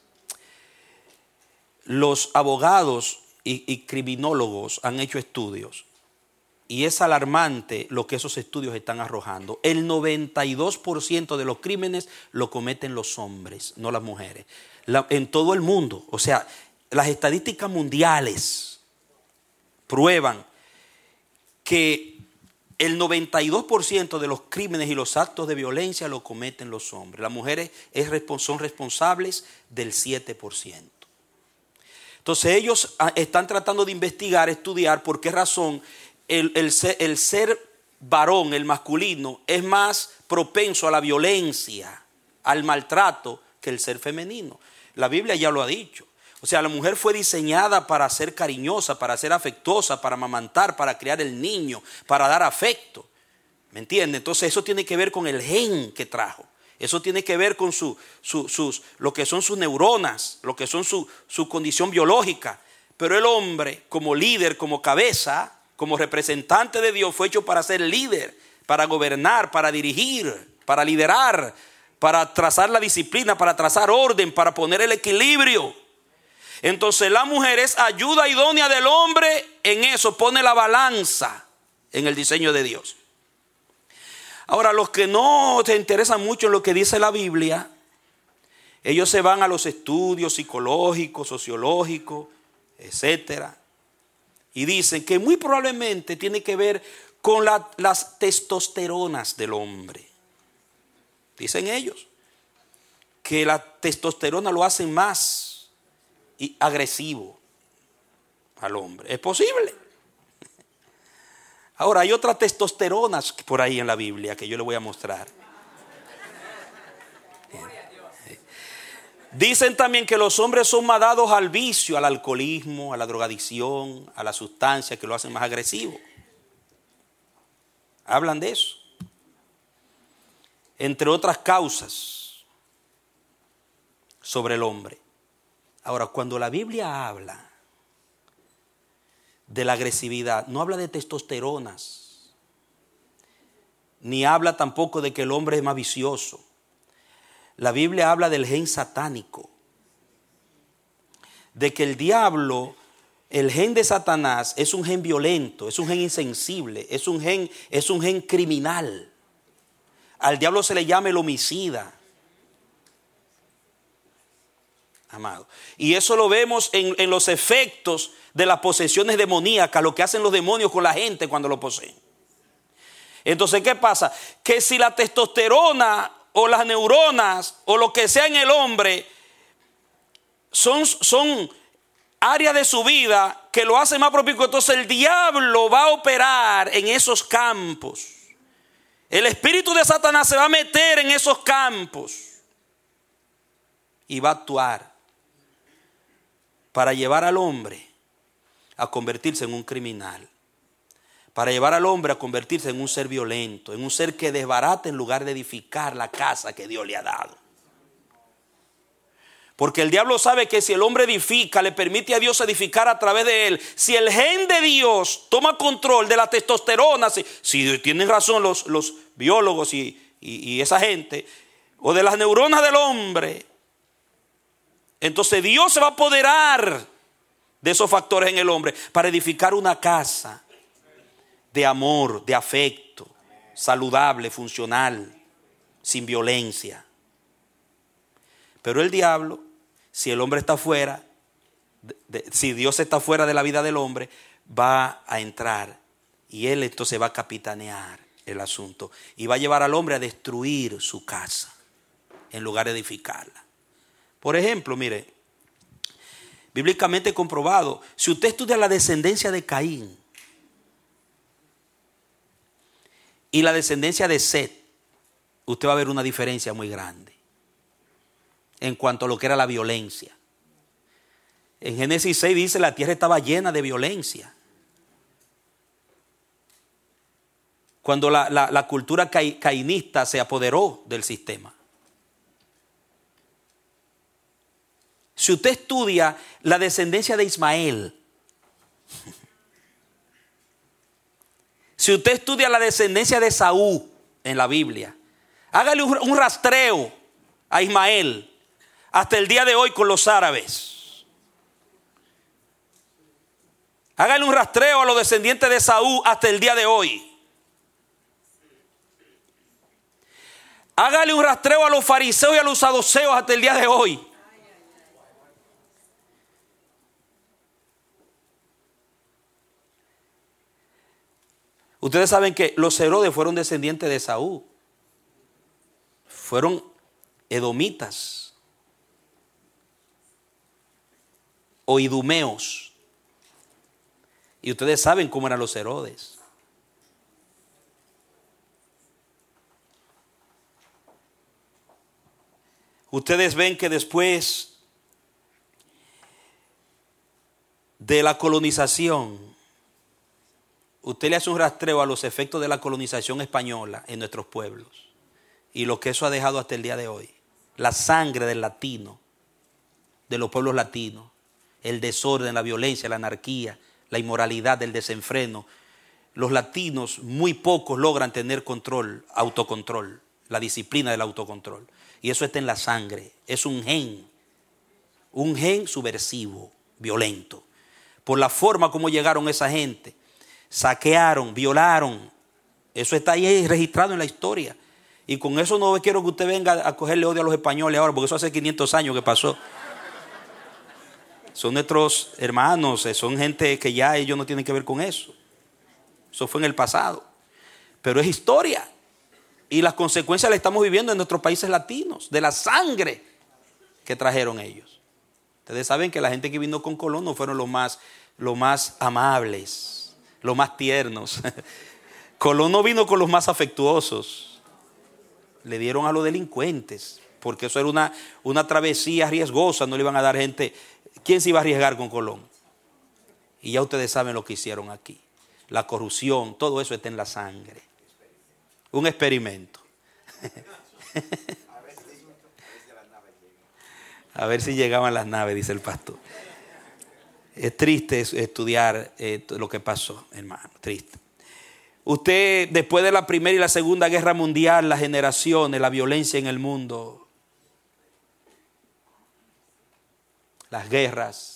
Los abogados y criminólogos han hecho estudios. Y es alarmante lo que esos estudios están arrojando. El 92% de los crímenes lo cometen los hombres, no las mujeres. En todo el mundo. O sea, las estadísticas mundiales prueban que el 92% de los crímenes y los actos de violencia lo cometen los hombres. Las mujeres son responsables del 7%. Entonces ellos están tratando de investigar, estudiar por qué razón el ser varón, el masculino, es más propenso a la violencia, al maltrato, que el ser femenino. La Biblia ya lo ha dicho. O sea, la mujer fue diseñada para ser cariñosa, para ser afectuosa, para amamantar, para criar el niño, para dar afecto. ¿Me entiende? Entonces eso tiene que ver con el gen que trajo. Eso tiene que ver con lo que son sus neuronas, lo que son su condición biológica. Pero el hombre, como líder, como cabeza, como representante de Dios, fue hecho para ser líder, para gobernar, para dirigir, para liderar, para trazar la disciplina, para trazar orden, para poner el equilibrio. Entonces la mujer es ayuda idónea del hombre en eso, pone la balanza en el diseño de Dios. Ahora, los que no se interesan mucho en lo que dice la Biblia, ellos se van a los estudios psicológicos, sociológicos, etcétera. Y dicen que muy probablemente tiene que ver con las testosteronas del hombre. Dicen ellos que la testosterona lo hace más agresivo al hombre. Es posible. Ahora, hay otras testosteronas por ahí en la Biblia que yo le voy a mostrar. Dicen también que los hombres son más dados al vicio, al alcoholismo, a la drogadicción, a la sustancia, que lo hacen más agresivo. Hablan de eso. Entre otras causas sobre el hombre. Ahora, cuando la Biblia habla de la agresividad, no habla de testosteronas, ni habla tampoco de que el hombre es más vicioso. La Biblia habla del gen satánico, de que el diablo, el gen de Satanás, es un gen violento, es un gen insensible, es un gen criminal. Al diablo se le llama el homicida, amado. Y eso lo vemos en los efectos de las posesiones demoníacas, lo que hacen los demonios con la gente cuando lo poseen. Entonces, ¿qué pasa? Que si la testosterona o las neuronas o lo que sea en el hombre son áreas de su vida que lo hacen más propicio, entonces el diablo va a operar en esos campos. El espíritu de Satanás se va a meter en esos campos y va a actuar para llevar al hombre a convertirse en un criminal, para llevar al hombre a convertirse en un ser violento, en un ser que desbarata en lugar de edificar la casa que Dios le ha dado. Porque el diablo sabe que si el hombre edifica, le permite a Dios edificar a través de él. Si el gen de Dios toma control de la testosterona, si tienen razón los biólogos y esa gente, o de las neuronas del hombre, entonces Dios se va a apoderar de esos factores en el hombre para edificar una casa de amor, de afecto, saludable, funcional, sin violencia. Pero el diablo, si el hombre está fuera, si Dios está fuera de la vida del hombre, va a entrar y él entonces va a capitanear el asunto y va a llevar al hombre a destruir su casa en lugar de edificarla. Por ejemplo, mire, bíblicamente comprobado, si usted estudia la descendencia de Caín y la descendencia de Set, usted va a ver una diferencia muy grande en cuanto a lo que era la violencia. En Génesis 6 dice la tierra estaba llena de violencia. Cuando la cultura cainista se apoderó del sistema. Si usted estudia la descendencia de Ismael, si usted estudia la descendencia de Saúl en la Biblia, hágale un rastreo a Ismael hasta el día de hoy con los árabes. Hágale un rastreo a los descendientes de Saúl hasta el día de hoy. Hágale un rastreo a los fariseos y a los saduceos hasta el día de hoy. Ustedes saben que los Herodes fueron descendientes de Saúl. Fueron edomitas o idumeos. Y ustedes saben cómo eran los Herodes. Ustedes ven que después de la colonización, usted le hace un rastreo a los efectos de la colonización española en nuestros pueblos y lo que eso ha dejado hasta el día de hoy. La sangre del latino, de los pueblos latinos, el desorden, la violencia, la anarquía, la inmoralidad, el desenfreno. Los latinos, muy pocos logran tener control, autocontrol, la disciplina del autocontrol. Y eso está en la sangre, es un gen subversivo, violento. Por la forma como llegaron esa gente. Saquearon, violaron. Eso está ahí registrado en la historia. Y con eso no quiero que usted venga a cogerle odio a los españoles ahora, porque eso hace 500 años que pasó. Son nuestros hermanos, son gente que ya ellos no tienen que ver con eso. Eso fue en el pasado. Pero es historia. Y las consecuencias las estamos viviendo en nuestros países latinos, de la sangre que trajeron ellos. Ustedes saben que la gente que vino con Colón no fueron los más amables, los más tiernos. Colón no vino con los más afectuosos. Le dieron a los delincuentes, porque eso era una travesía riesgosa, no le iban a dar gente. ¿Quién se iba a arriesgar con Colón? Y ya ustedes saben lo que hicieron aquí. La corrupción, todo eso está en la sangre. Un experimento. A ver si llegaban las naves, dice el pastor. Es triste estudiar lo que pasó, hermano, triste. Usted, después de la Primera y la Segunda Guerra Mundial, las generaciones, la violencia en el mundo, las guerras.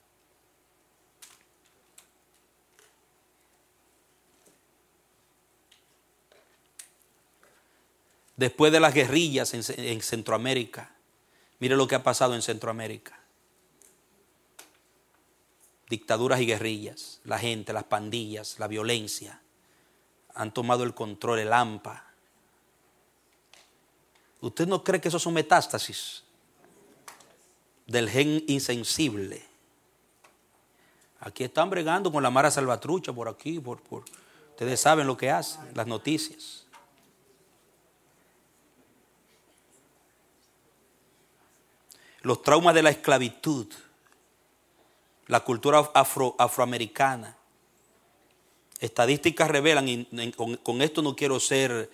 Después de las guerrillas en Centroamérica, mire lo que ha pasado en Centroamérica. Dictaduras y guerrillas, la gente, las pandillas, la violencia, han tomado el control, el AMPA. ¿Usted no cree que eso son metástasis del gen insensible? Aquí están bregando con la Mara Salvatrucha por aquí, ustedes saben lo que hacen, las noticias. Los traumas de la esclavitud, la cultura afroamericana. Estadísticas revelan, y con esto no quiero ser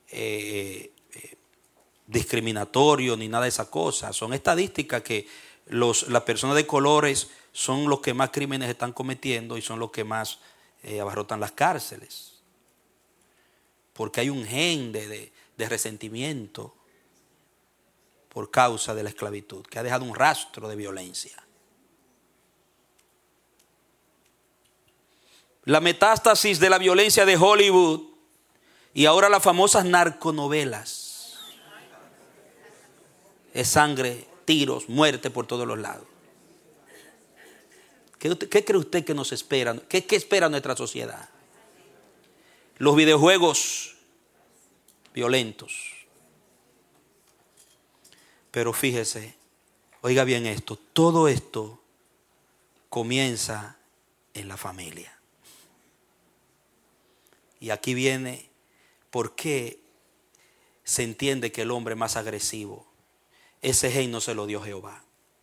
discriminatorio ni nada de esas cosas. Son estadísticas que las personas de colores son los que más crímenes están cometiendo y son los que más abarrotan las cárceles. Porque hay un gen de resentimiento por causa de la esclavitud, que ha dejado un rastro de violencia. la metástasis de la violencia de Hollywood y ahora las famosas narconovelas. Es sangre, tiros, muerte por todos los lados. ¿Qué cree usted que nos espera? ¿Qué espera nuestra sociedad? Los videojuegos violentos. Pero fíjese, oiga bien esto, todo esto comienza en la familia. Y aquí viene por qué se entiende que el hombre es más agresivo. Ese gen no se lo dio Jehová.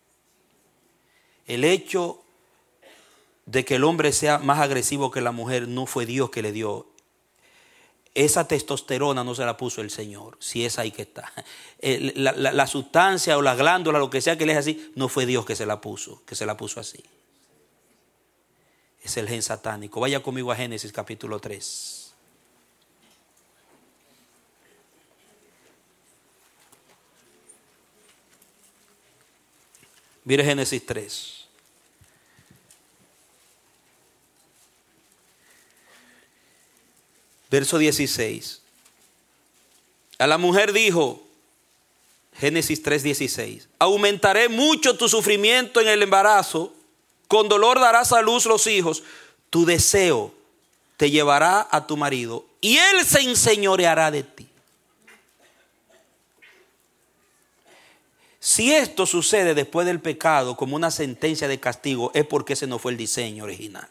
El hecho de que el hombre sea más agresivo que la mujer no fue Dios que le dio. Esa testosterona no se la puso el Señor, si es ahí que está. La sustancia o la glándula, lo que sea que le es así, no fue Dios que se la puso así. Es el gen satánico. Vaya conmigo a Génesis capítulo 3. Mire Génesis 3. Verso 16. A la mujer dijo, Génesis 3:16, aumentaré mucho tu sufrimiento en el embarazo, con dolor darás a luz los hijos, tu deseo te llevará a tu marido y él se enseñoreará de ti. Si esto sucede después del pecado como una sentencia de castigo, es porque ese no fue el diseño original.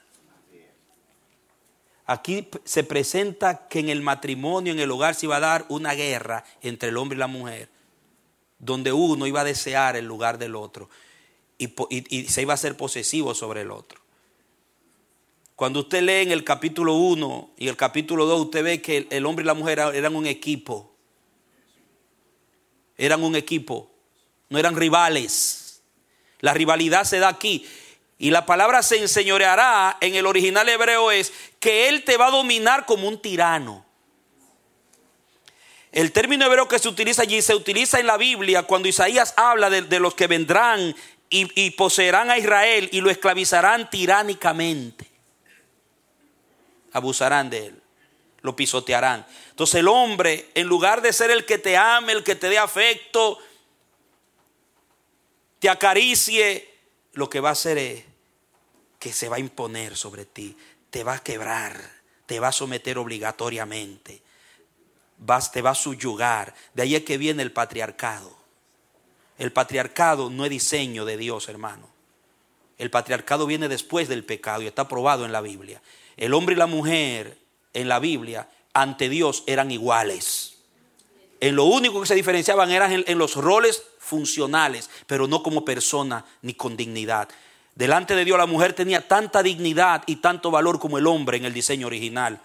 Aquí se presenta que en el matrimonio, en el hogar, se iba a dar una guerra entre el hombre y la mujer, donde uno iba a desear el lugar del otro y se iba a ser posesivo sobre el otro. Cuando usted lee en el capítulo 1 y el capítulo 2, usted ve que el hombre y la mujer eran un equipo. Eran un equipo, no eran rivales. La rivalidad se da aquí. Y la palabra se enseñoreará en el original hebreo es que él te va a dominar como un tirano. El término hebreo que se utiliza allí se utiliza en la Biblia cuando Isaías habla de los que vendrán y poseerán a Israel y lo esclavizarán tiránicamente. Abusarán de él, lo pisotearán. Entonces el hombre, en lugar de ser el que te ame, el que te dé afecto, te acaricie, lo que va a hacer es que se va a imponer sobre ti, te va a quebrar, te va a someter obligatoriamente, te va a subyugar. De ahí es que viene el patriarcado. El patriarcado no es diseño de Dios, hermano. El patriarcado viene después del pecado y está probado en la Biblia. El hombre y la mujer en la Biblia ante Dios eran iguales. En lo único que se diferenciaban eran en los roles funcionales, pero no como persona ni con dignidad. Delante de Dios la mujer tenía tanta dignidad y tanto valor como el hombre en el diseño original.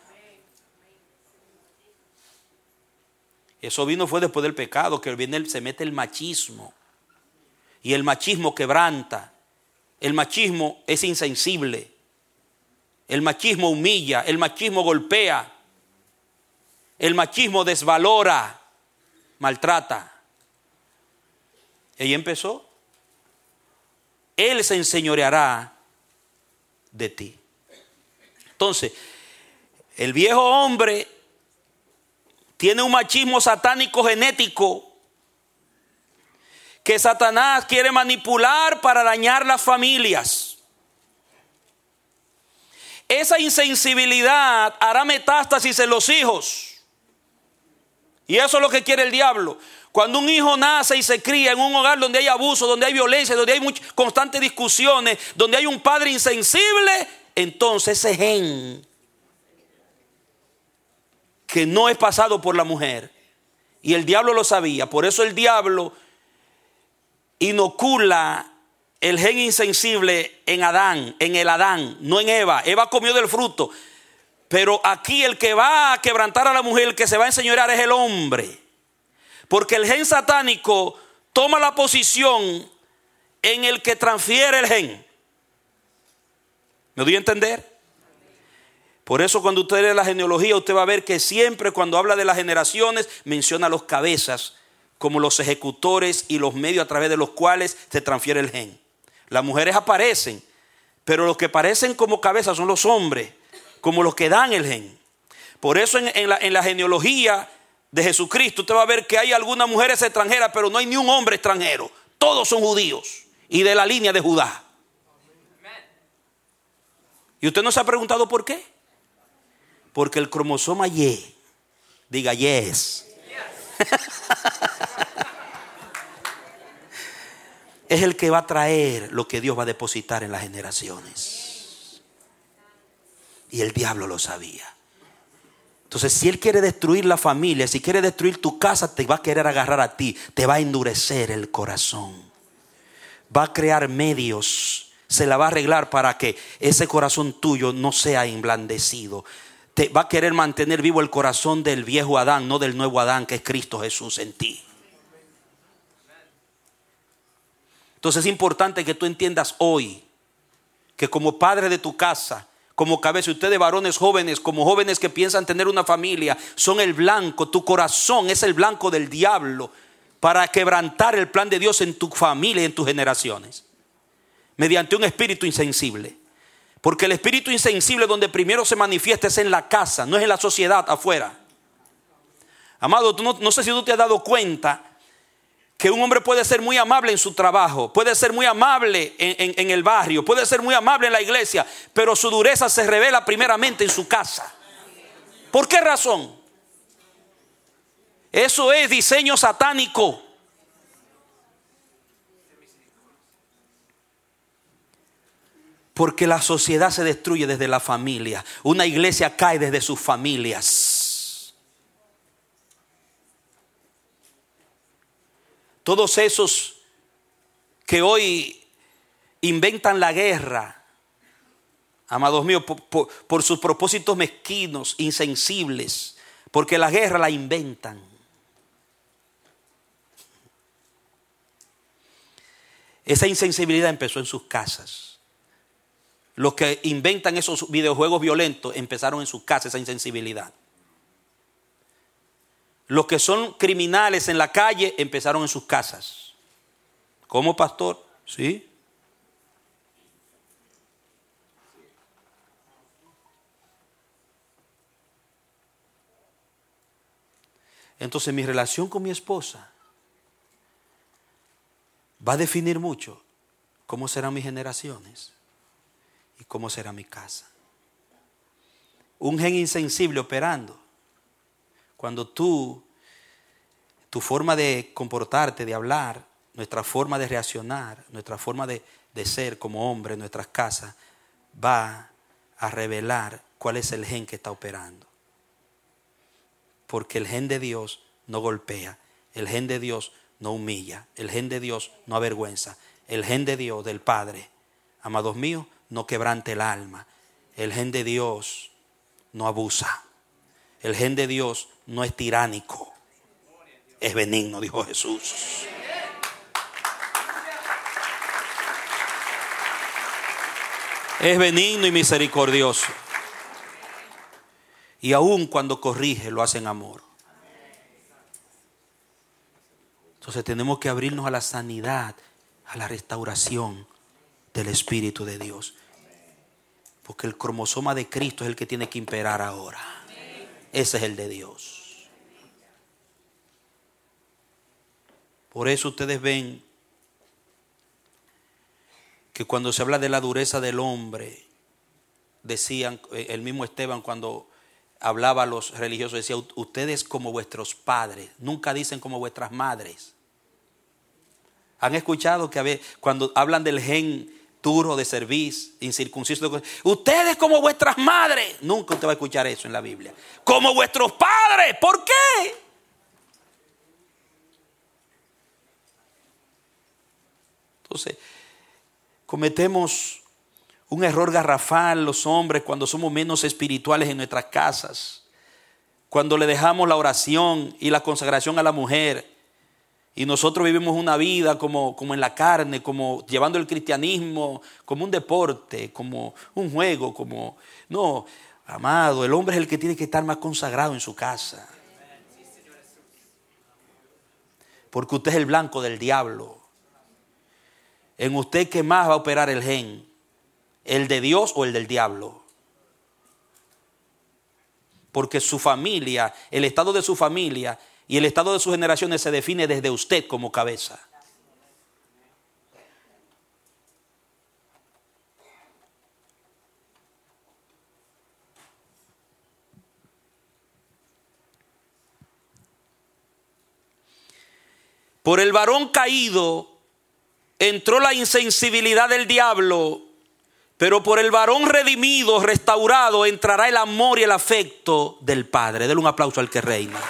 Eso fue después del pecado, que se mete el machismo. Y el machismo quebranta. El machismo es insensible. El machismo humilla. El machismo golpea. El machismo desvalora. Maltrata. Ella empezó. Él se enseñoreará de ti. Entonces, el viejo hombre tiene un machismo satánico genético que Satanás quiere manipular para dañar las familias. Esa insensibilidad hará metástasis en los hijos. Y eso es lo que quiere el diablo. Cuando un hijo nace y se cría en un hogar donde hay abuso, donde hay violencia, donde hay constantes discusiones, donde hay un padre insensible, entonces ese gen que no es pasado por la mujer, y el diablo lo sabía, por eso el diablo inocula el gen insensible en Adán, en el Adán, no en Eva. Eva comió del fruto, pero aquí el que va a quebrantar a la mujer, el que se va a enseñorear es el hombre. Porque el gen satánico toma la posición en el que transfiere el gen. ¿Me doy a entender? Por eso cuando usted lee la genealogía, usted va a ver que siempre cuando habla de las generaciones, menciona a los cabezas como los ejecutores y los medios a través de los cuales se transfiere el gen. Las mujeres aparecen, pero los que aparecen como cabezas son los hombres. como los que dan el gen. Por eso en la genealogía de Jesucristo usted va a ver que hay algunas mujeres extranjeras, pero no hay ni un hombre extranjero. Todos son judíos y de la línea de Judá. ¿Y usted no se ha preguntado por qué? Porque el cromosoma Y, diga yes, es el que va a traer lo que Dios va a depositar en las generaciones. Y el diablo lo sabía. Entonces, si él quiere destruir la familia, si quiere destruir tu casa, te va a querer agarrar a ti, te va a endurecer el corazón, va a crear medios, se la va a arreglar para que ese corazón tuyo no sea emblandecido. Te va a querer mantener vivo el corazón del viejo Adán, no del nuevo Adán, que es Cristo Jesús en ti. Entonces es importante que tú entiendas hoy que como padre de tu casa, como cabeza, ustedes varones jóvenes, como jóvenes que piensan tener una familia, son el blanco, tu corazón es el blanco del diablo para quebrantar el plan de Dios en tu familia y en tus generaciones, mediante un espíritu insensible. Porque el espíritu insensible donde primero se manifiesta es en la casa, no es en la sociedad afuera. Amado, tú no sé si tú te has dado cuenta que un hombre puede ser muy amable en su trabajo, puede ser muy amable en el barrio, puede ser muy amable en la iglesia, pero su dureza se revela primeramente en su casa. ¿Por qué razón? Eso es diseño satánico. Porque la sociedad se destruye desde la familia. Una iglesia cae desde sus familias. Todos esos que hoy inventan la guerra, amados míos, por sus propósitos mezquinos, insensibles, porque la guerra la inventan. Esa insensibilidad empezó en sus casas. Los que inventan esos videojuegos violentos empezaron en sus casas, esa insensibilidad. Los que son criminales en la calle empezaron en sus casas. ¿Cómo, pastor? Sí. Entonces mi relación con mi esposa va a definir mucho cómo serán mis generaciones y cómo será mi casa. Un gen insensible operando. Cuando tu forma de comportarte, de hablar, nuestra forma de reaccionar, nuestra forma de ser como hombre en nuestras casas, va a revelar cuál es el gen que está operando. Porque el gen de Dios no golpea, el gen de Dios no humilla, el gen de Dios no avergüenza, el gen de Dios del Padre, amados míos, no quebrante el alma, el gen de Dios no abusa, el gen de Dios no es tiránico, es benigno, dijo Jesús. Es benigno y misericordioso. Y aun cuando corrige, lo hace en amor. Entonces tenemos que abrirnos a la sanidad, a la restauración del Espíritu de Dios. Porque el cromosoma de Cristo es el que tiene que imperar ahora. Ese es el de Dios. Por eso ustedes ven que cuando se habla de la dureza del hombre, decían, el mismo Esteban cuando hablaba a los religiosos decía, ustedes como vuestros padres, nunca dicen como vuestras madres. ¿Han escuchado que cuando hablan del gen duro de cerviz, incircunciso, ustedes como vuestras madres? Nunca usted va a escuchar eso en la Biblia. Como vuestros padres, ¿por qué? Entonces, cometemos un error garrafal los hombres cuando somos menos espirituales en nuestras casas. Cuando le dejamos la oración y la consagración a la mujer. Y nosotros vivimos una vida como en la carne, como llevando el cristianismo como un deporte, como un juego, como... No, amado, el hombre es el que tiene que estar más consagrado en su casa. Porque usted es el blanco del diablo. En usted, ¿qué más va a operar el gen? ¿El de Dios o el del diablo? porque su familia, el estado de su familia y el estado de sus generaciones se define desde usted como cabeza. Por el varón caído entró la insensibilidad del diablo, pero por el varón redimido, restaurado, entrará el amor y el afecto del Padre. Denle un aplauso al que reina.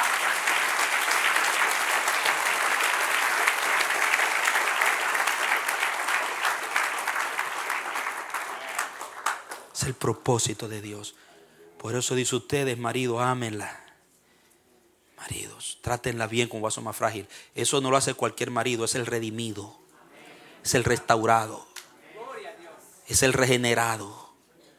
Es el propósito de Dios. Por eso dice ustedes, maridos, ámenla. Maridos, trátenla bien con vaso más frágil. Eso no lo hace cualquier marido, es el redimido, es el restaurado, es el regenerado.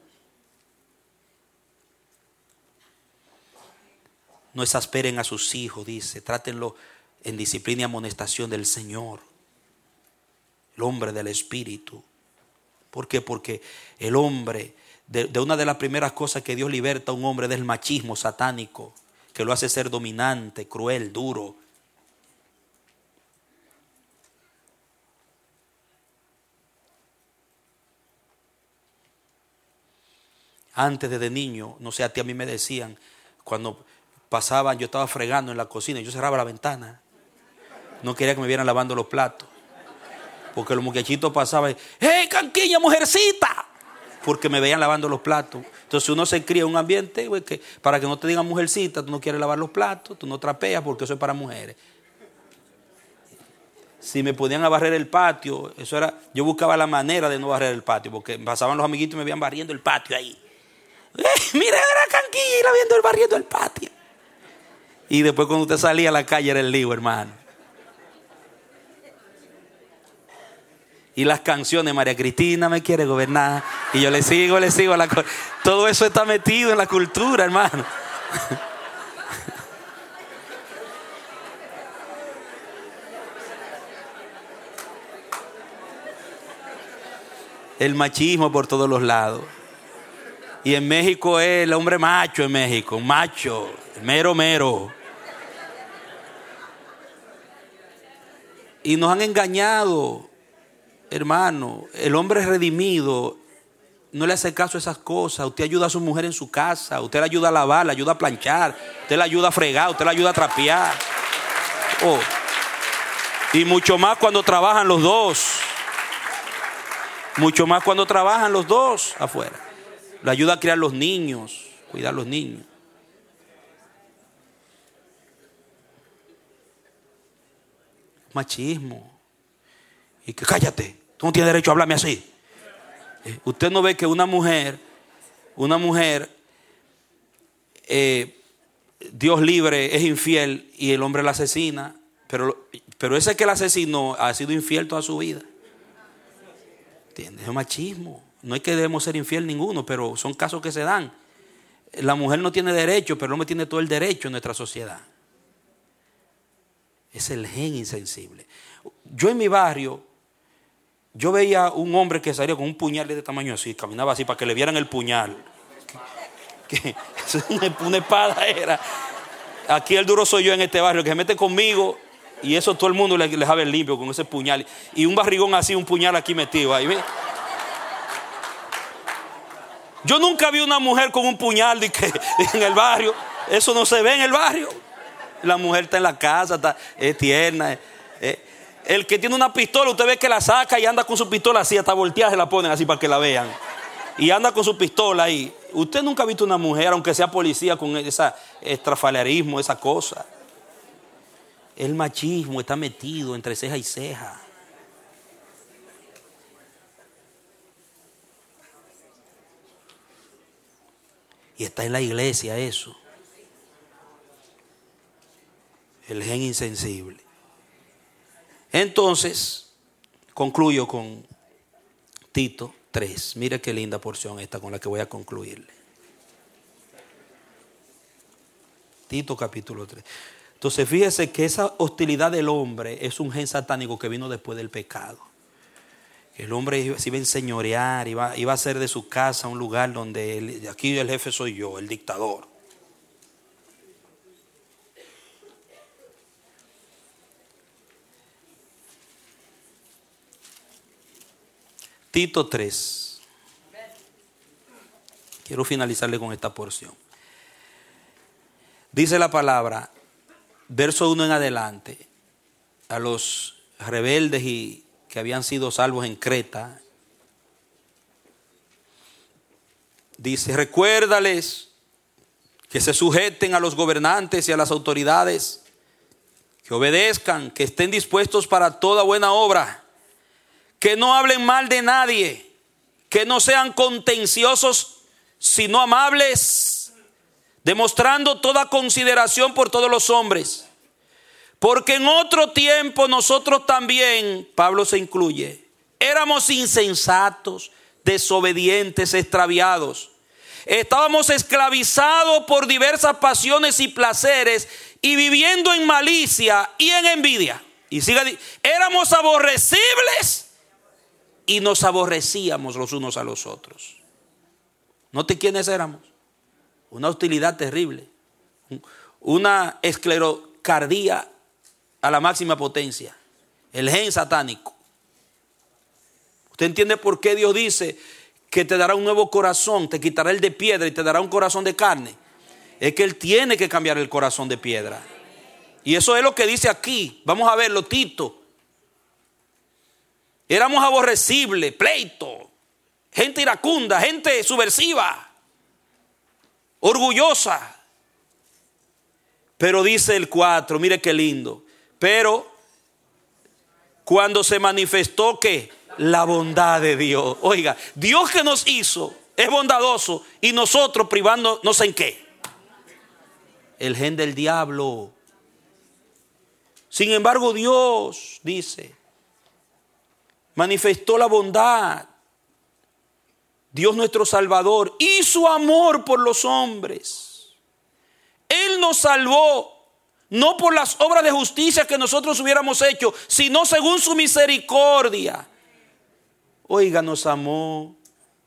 No exasperen a sus hijos, dice, trátenlo en disciplina y amonestación del Señor, el hombre del Espíritu. ¿Por qué? Porque el hombre, de una de las primeras cosas que Dios liberta a un hombre del machismo satánico, que lo hace ser dominante, cruel, duro. Antes de niño, no sé, a mí me decían, cuando pasaban, yo estaba fregando en la cocina y yo cerraba la ventana. No quería que me vieran lavando los platos. Porque los muchachitos pasaban, ¡hey, canquilla, mujercita! Porque me veían lavando los platos. Entonces uno se cría en un ambiente que para que no te digan mujercita, tú no quieres lavar los platos, tú no trapeas porque eso es para mujeres. Si me ponían a barrer el patio, eso era, yo buscaba la manera de no barrer el patio, porque pasaban los amiguitos y me veían barriendo el patio ahí. Mira, era canquilla y la barriendo el patio. Y después cuando usted salía a la calle era el lío, hermano. Y las canciones, María Cristina me quiere gobernar. Y yo le sigo. Todo eso está metido en la cultura, hermano. El machismo por todos los lados. Y en México es el hombre macho en México. Macho, mero. Y nos han engañado. Hermano, el hombre redimido no le hace caso a esas cosas. Usted ayuda a su mujer en su casa, usted la ayuda a lavar, la ayuda a planchar, usted la ayuda a fregar, usted la ayuda a trapear. Oh. Y mucho más cuando trabajan los dos. Mucho más cuando trabajan los dos afuera. La ayuda a criar los niños, cuidar los niños. Machismo. Y que cállate, tú no tienes derecho a hablarme así. Usted no ve que una mujer, Dios libre, es infiel y el hombre la asesina, pero ese que la asesinó ha sido infiel toda su vida. ¿Entiendes? Es machismo. No es que debemos ser infiel ninguno, pero son casos que se dan. La mujer no tiene derecho, pero el hombre tiene todo el derecho en nuestra sociedad. Es el gen insensible. Yo en mi barrio, yo veía un hombre que salía con un puñal de tamaño así, caminaba así para que le vieran el puñal. Que una espada era. Aquí el duro soy yo en este barrio, que se mete conmigo y eso todo el mundo le sabe el limpio con ese puñal. Y un barrigón así, un puñal aquí metido ahí. ¿Ve? Yo nunca vi una mujer con un puñal en el barrio. Eso no se ve en el barrio. La mujer está en la casa, es tierna. El que tiene una pistola, usted ve que la saca y anda con su pistola así, hasta volteada se la ponen así para que la vean. Y anda con su pistola ahí. Usted nunca ha visto una mujer, aunque sea policía, con ese estrafalarismo, esa cosa. El machismo está metido entre ceja y ceja. Y está en la iglesia eso. El gen insensible. Entonces, concluyo con Tito 3. Mire qué linda porción esta con la que voy a concluirle. Tito capítulo 3. Entonces, fíjese que esa hostilidad del hombre es un gen satánico que vino después del pecado. El hombre se iba a enseñorear, iba a hacer de su casa un lugar donde aquí el jefe soy yo, el dictador. Tito 3. Quiero finalizarle con esta porción. Dice la palabra, verso 1 en adelante, a los rebeldes y que habían sido salvos en Creta. Dice, recuérdales que se sujeten a los gobernantes y a las autoridades, que obedezcan, que estén dispuestos para toda buena obra, que no hablen mal de nadie, que no sean contenciosos, sino amables, demostrando toda consideración por todos los hombres. Porque en otro tiempo nosotros también, Pablo se incluye, éramos insensatos, desobedientes, extraviados. Estábamos esclavizados por diversas pasiones y placeres y viviendo en malicia y en envidia. Y éramos aborrecibles y nos aborrecíamos los unos a los otros. Note quiénes éramos. Una hostilidad terrible. Una esclerocardía a la máxima potencia. El gen satánico. ¿Usted entiende por qué Dios dice que te dará un nuevo corazón, te quitará el de piedra y te dará un corazón de carne? Es que Él tiene que cambiar el corazón de piedra. Y eso es lo que dice aquí. Vamos a verlo, Tito. Éramos aborrecibles, pleito, gente iracunda, gente subversiva, orgullosa. Pero dice el 4, mire qué lindo. Pero cuando se manifestó que la bondad de Dios. Oiga, Dios que nos hizo es bondadoso y nosotros privándonos en qué. El gen del diablo. Sin embargo, Dios dice, manifestó la bondad. Dios nuestro Salvador y su amor por los hombres. Él nos salvó. No por las obras de justicia que nosotros hubiéramos hecho, sino según su misericordia. Oiga, nos amó,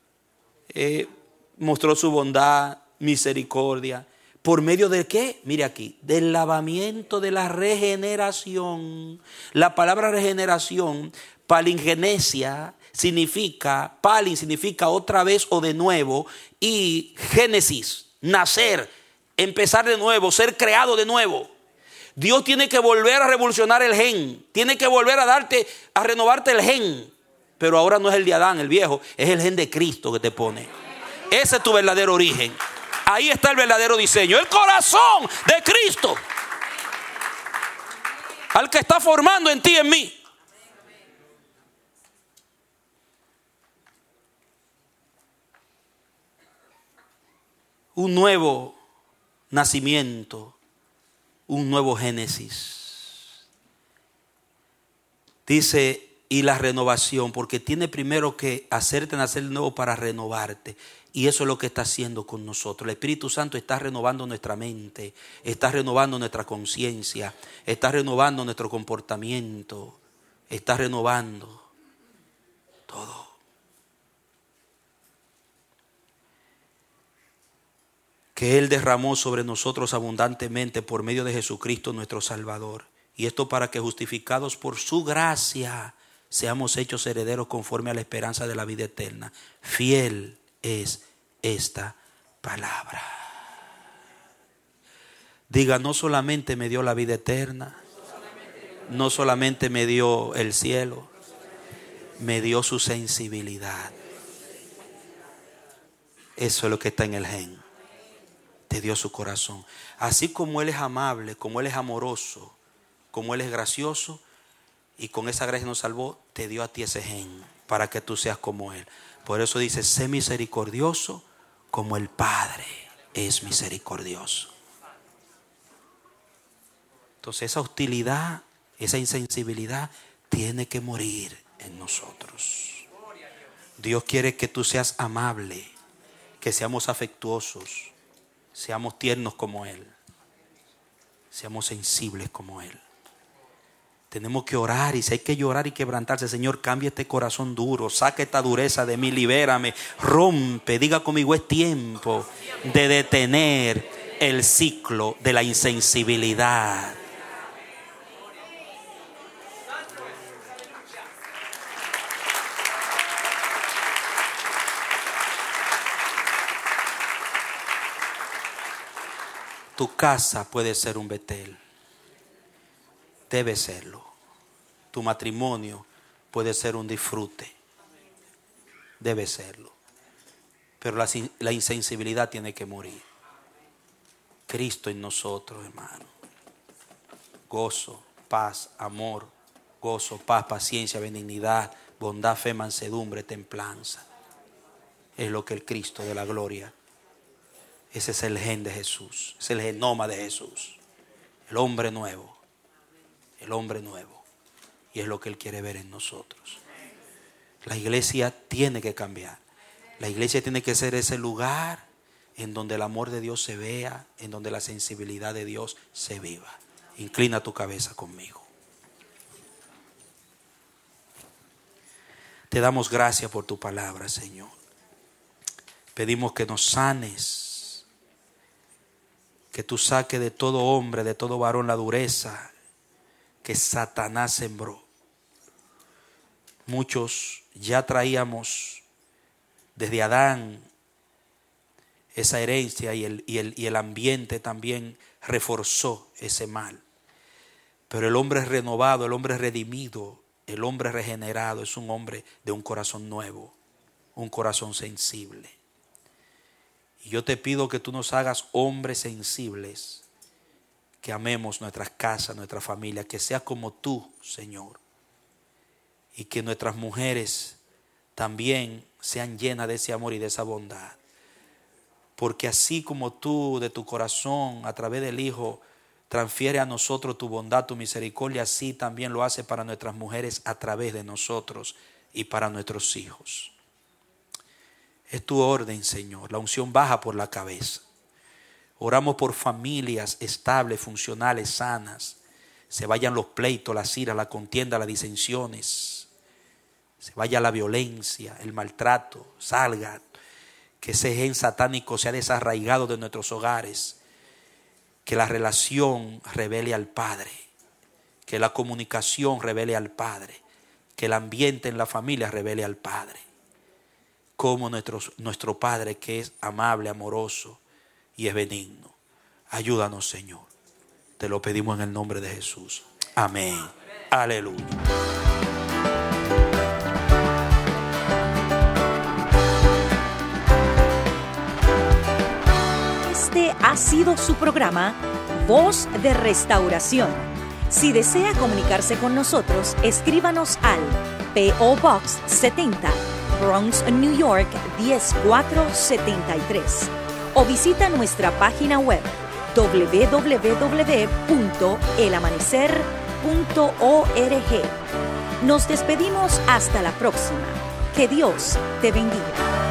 mostró su bondad, misericordia. ¿Por medio de qué? Mire aquí, del lavamiento de la regeneración. La palabra regeneración, palingenesia, palin significa otra vez o de nuevo. Y génesis, nacer, empezar de nuevo, ser creado de nuevo. Dios tiene que volver a revolucionar el gen. Tiene que volver a renovarte el gen. Pero ahora no es el de Adán, el viejo. Es el gen de Cristo que te pone. Ese es tu verdadero origen. Ahí está el verdadero diseño. El corazón de Cristo. Al que está formando en ti y en mí. Un nuevo nacimiento. Un nuevo génesis. Dice, y la renovación, porque tiene primero que hacerte nacer de nuevo para renovarte. Y eso es lo que está haciendo con nosotros. El Espíritu Santo está renovando nuestra mente, está renovando nuestra conciencia, está renovando nuestro comportamiento, está renovando todo. Que Él derramó sobre nosotros abundantemente por medio de Jesucristo nuestro Salvador. Y esto para que justificados por su gracia seamos hechos herederos conforme a la esperanza de la vida eterna. Fiel es esta palabra. Diga, no solamente me dio la vida eterna, no solamente me dio el cielo, me dio su sensibilidad. Eso es lo que está en el gen. Te dio su corazón. Así como Él es amable, como Él es amoroso, como Él es gracioso, y con esa gracia nos salvó, te dio a ti ese gen para que tú seas como Él. Por eso dice, sé misericordioso como el Padre es misericordioso. Entonces esa hostilidad, esa insensibilidad tiene que morir en nosotros. Dios quiere que tú seas amable, que seamos afectuosos, seamos tiernos como Él, seamos sensibles como Él. Tenemos que orar, y si hay que llorar y quebrantarse, Señor, cambia este corazón duro, saca esta dureza de mí, libérame, rompe, diga conmigo, es tiempo de detener el ciclo de la insensibilidad. Tu casa puede ser un Betel. Debe serlo. Tu matrimonio puede ser un disfrute. Debe serlo. Pero la insensibilidad tiene que morir. Cristo en nosotros, hermano. Gozo, paz, amor, gozo, paz, paciencia, benignidad, bondad, fe, mansedumbre, templanza. Es lo que el Cristo de la gloria. Ese es el gen de Jesús. Es el genoma de Jesús. El hombre nuevo. El hombre nuevo. Y es lo que Él quiere ver en nosotros. La iglesia tiene que cambiar. La iglesia tiene que ser ese lugar en donde el amor de Dios se vea, en donde la sensibilidad de Dios se viva. Inclina tu cabeza conmigo. Te damos gracias por tu palabra, Señor. Pedimos que nos sanes, que tú saques de todo hombre, de todo varón la dureza que Satanás sembró. Muchos ya traíamos desde Adán esa herencia y el ambiente también reforzó ese mal. Pero el hombre renovado, el hombre redimido, el hombre regenerado es un hombre de un corazón nuevo, un corazón sensible. Y yo te pido que tú nos hagas hombres sensibles, que amemos nuestras casas, nuestra familia, que sea como tú, Señor. Y que nuestras mujeres también sean llenas de ese amor y de esa bondad. Porque así como tú de tu corazón a través del Hijo transfiere a nosotros tu bondad, tu misericordia, así también lo hace para nuestras mujeres a través de nosotros y para nuestros hijos. Es tu orden, Señor. La unción baja por la cabeza. Oramos por familias estables, funcionales, sanas. Se vayan los pleitos, las iras, la contienda, las disensiones. Se vaya la violencia, el maltrato, salga. Que ese gen satánico sea desarraigado de nuestros hogares. Que la relación revele al Padre. Que la comunicación revele al Padre. Que el ambiente en la familia revele al Padre. Como nuestro Padre, que es amable, amoroso y es benigno. Ayúdanos, Señor. Te lo pedimos en el nombre de Jesús. Amén. Aleluya. Este ha sido su programa Voz de Restauración. Si desea comunicarse con nosotros, escríbanos al P.O. Box 70, Bronx, New York 10473, o visita nuestra página web www.elamanecer.org. Nos despedimos hasta la próxima. Que Dios te bendiga.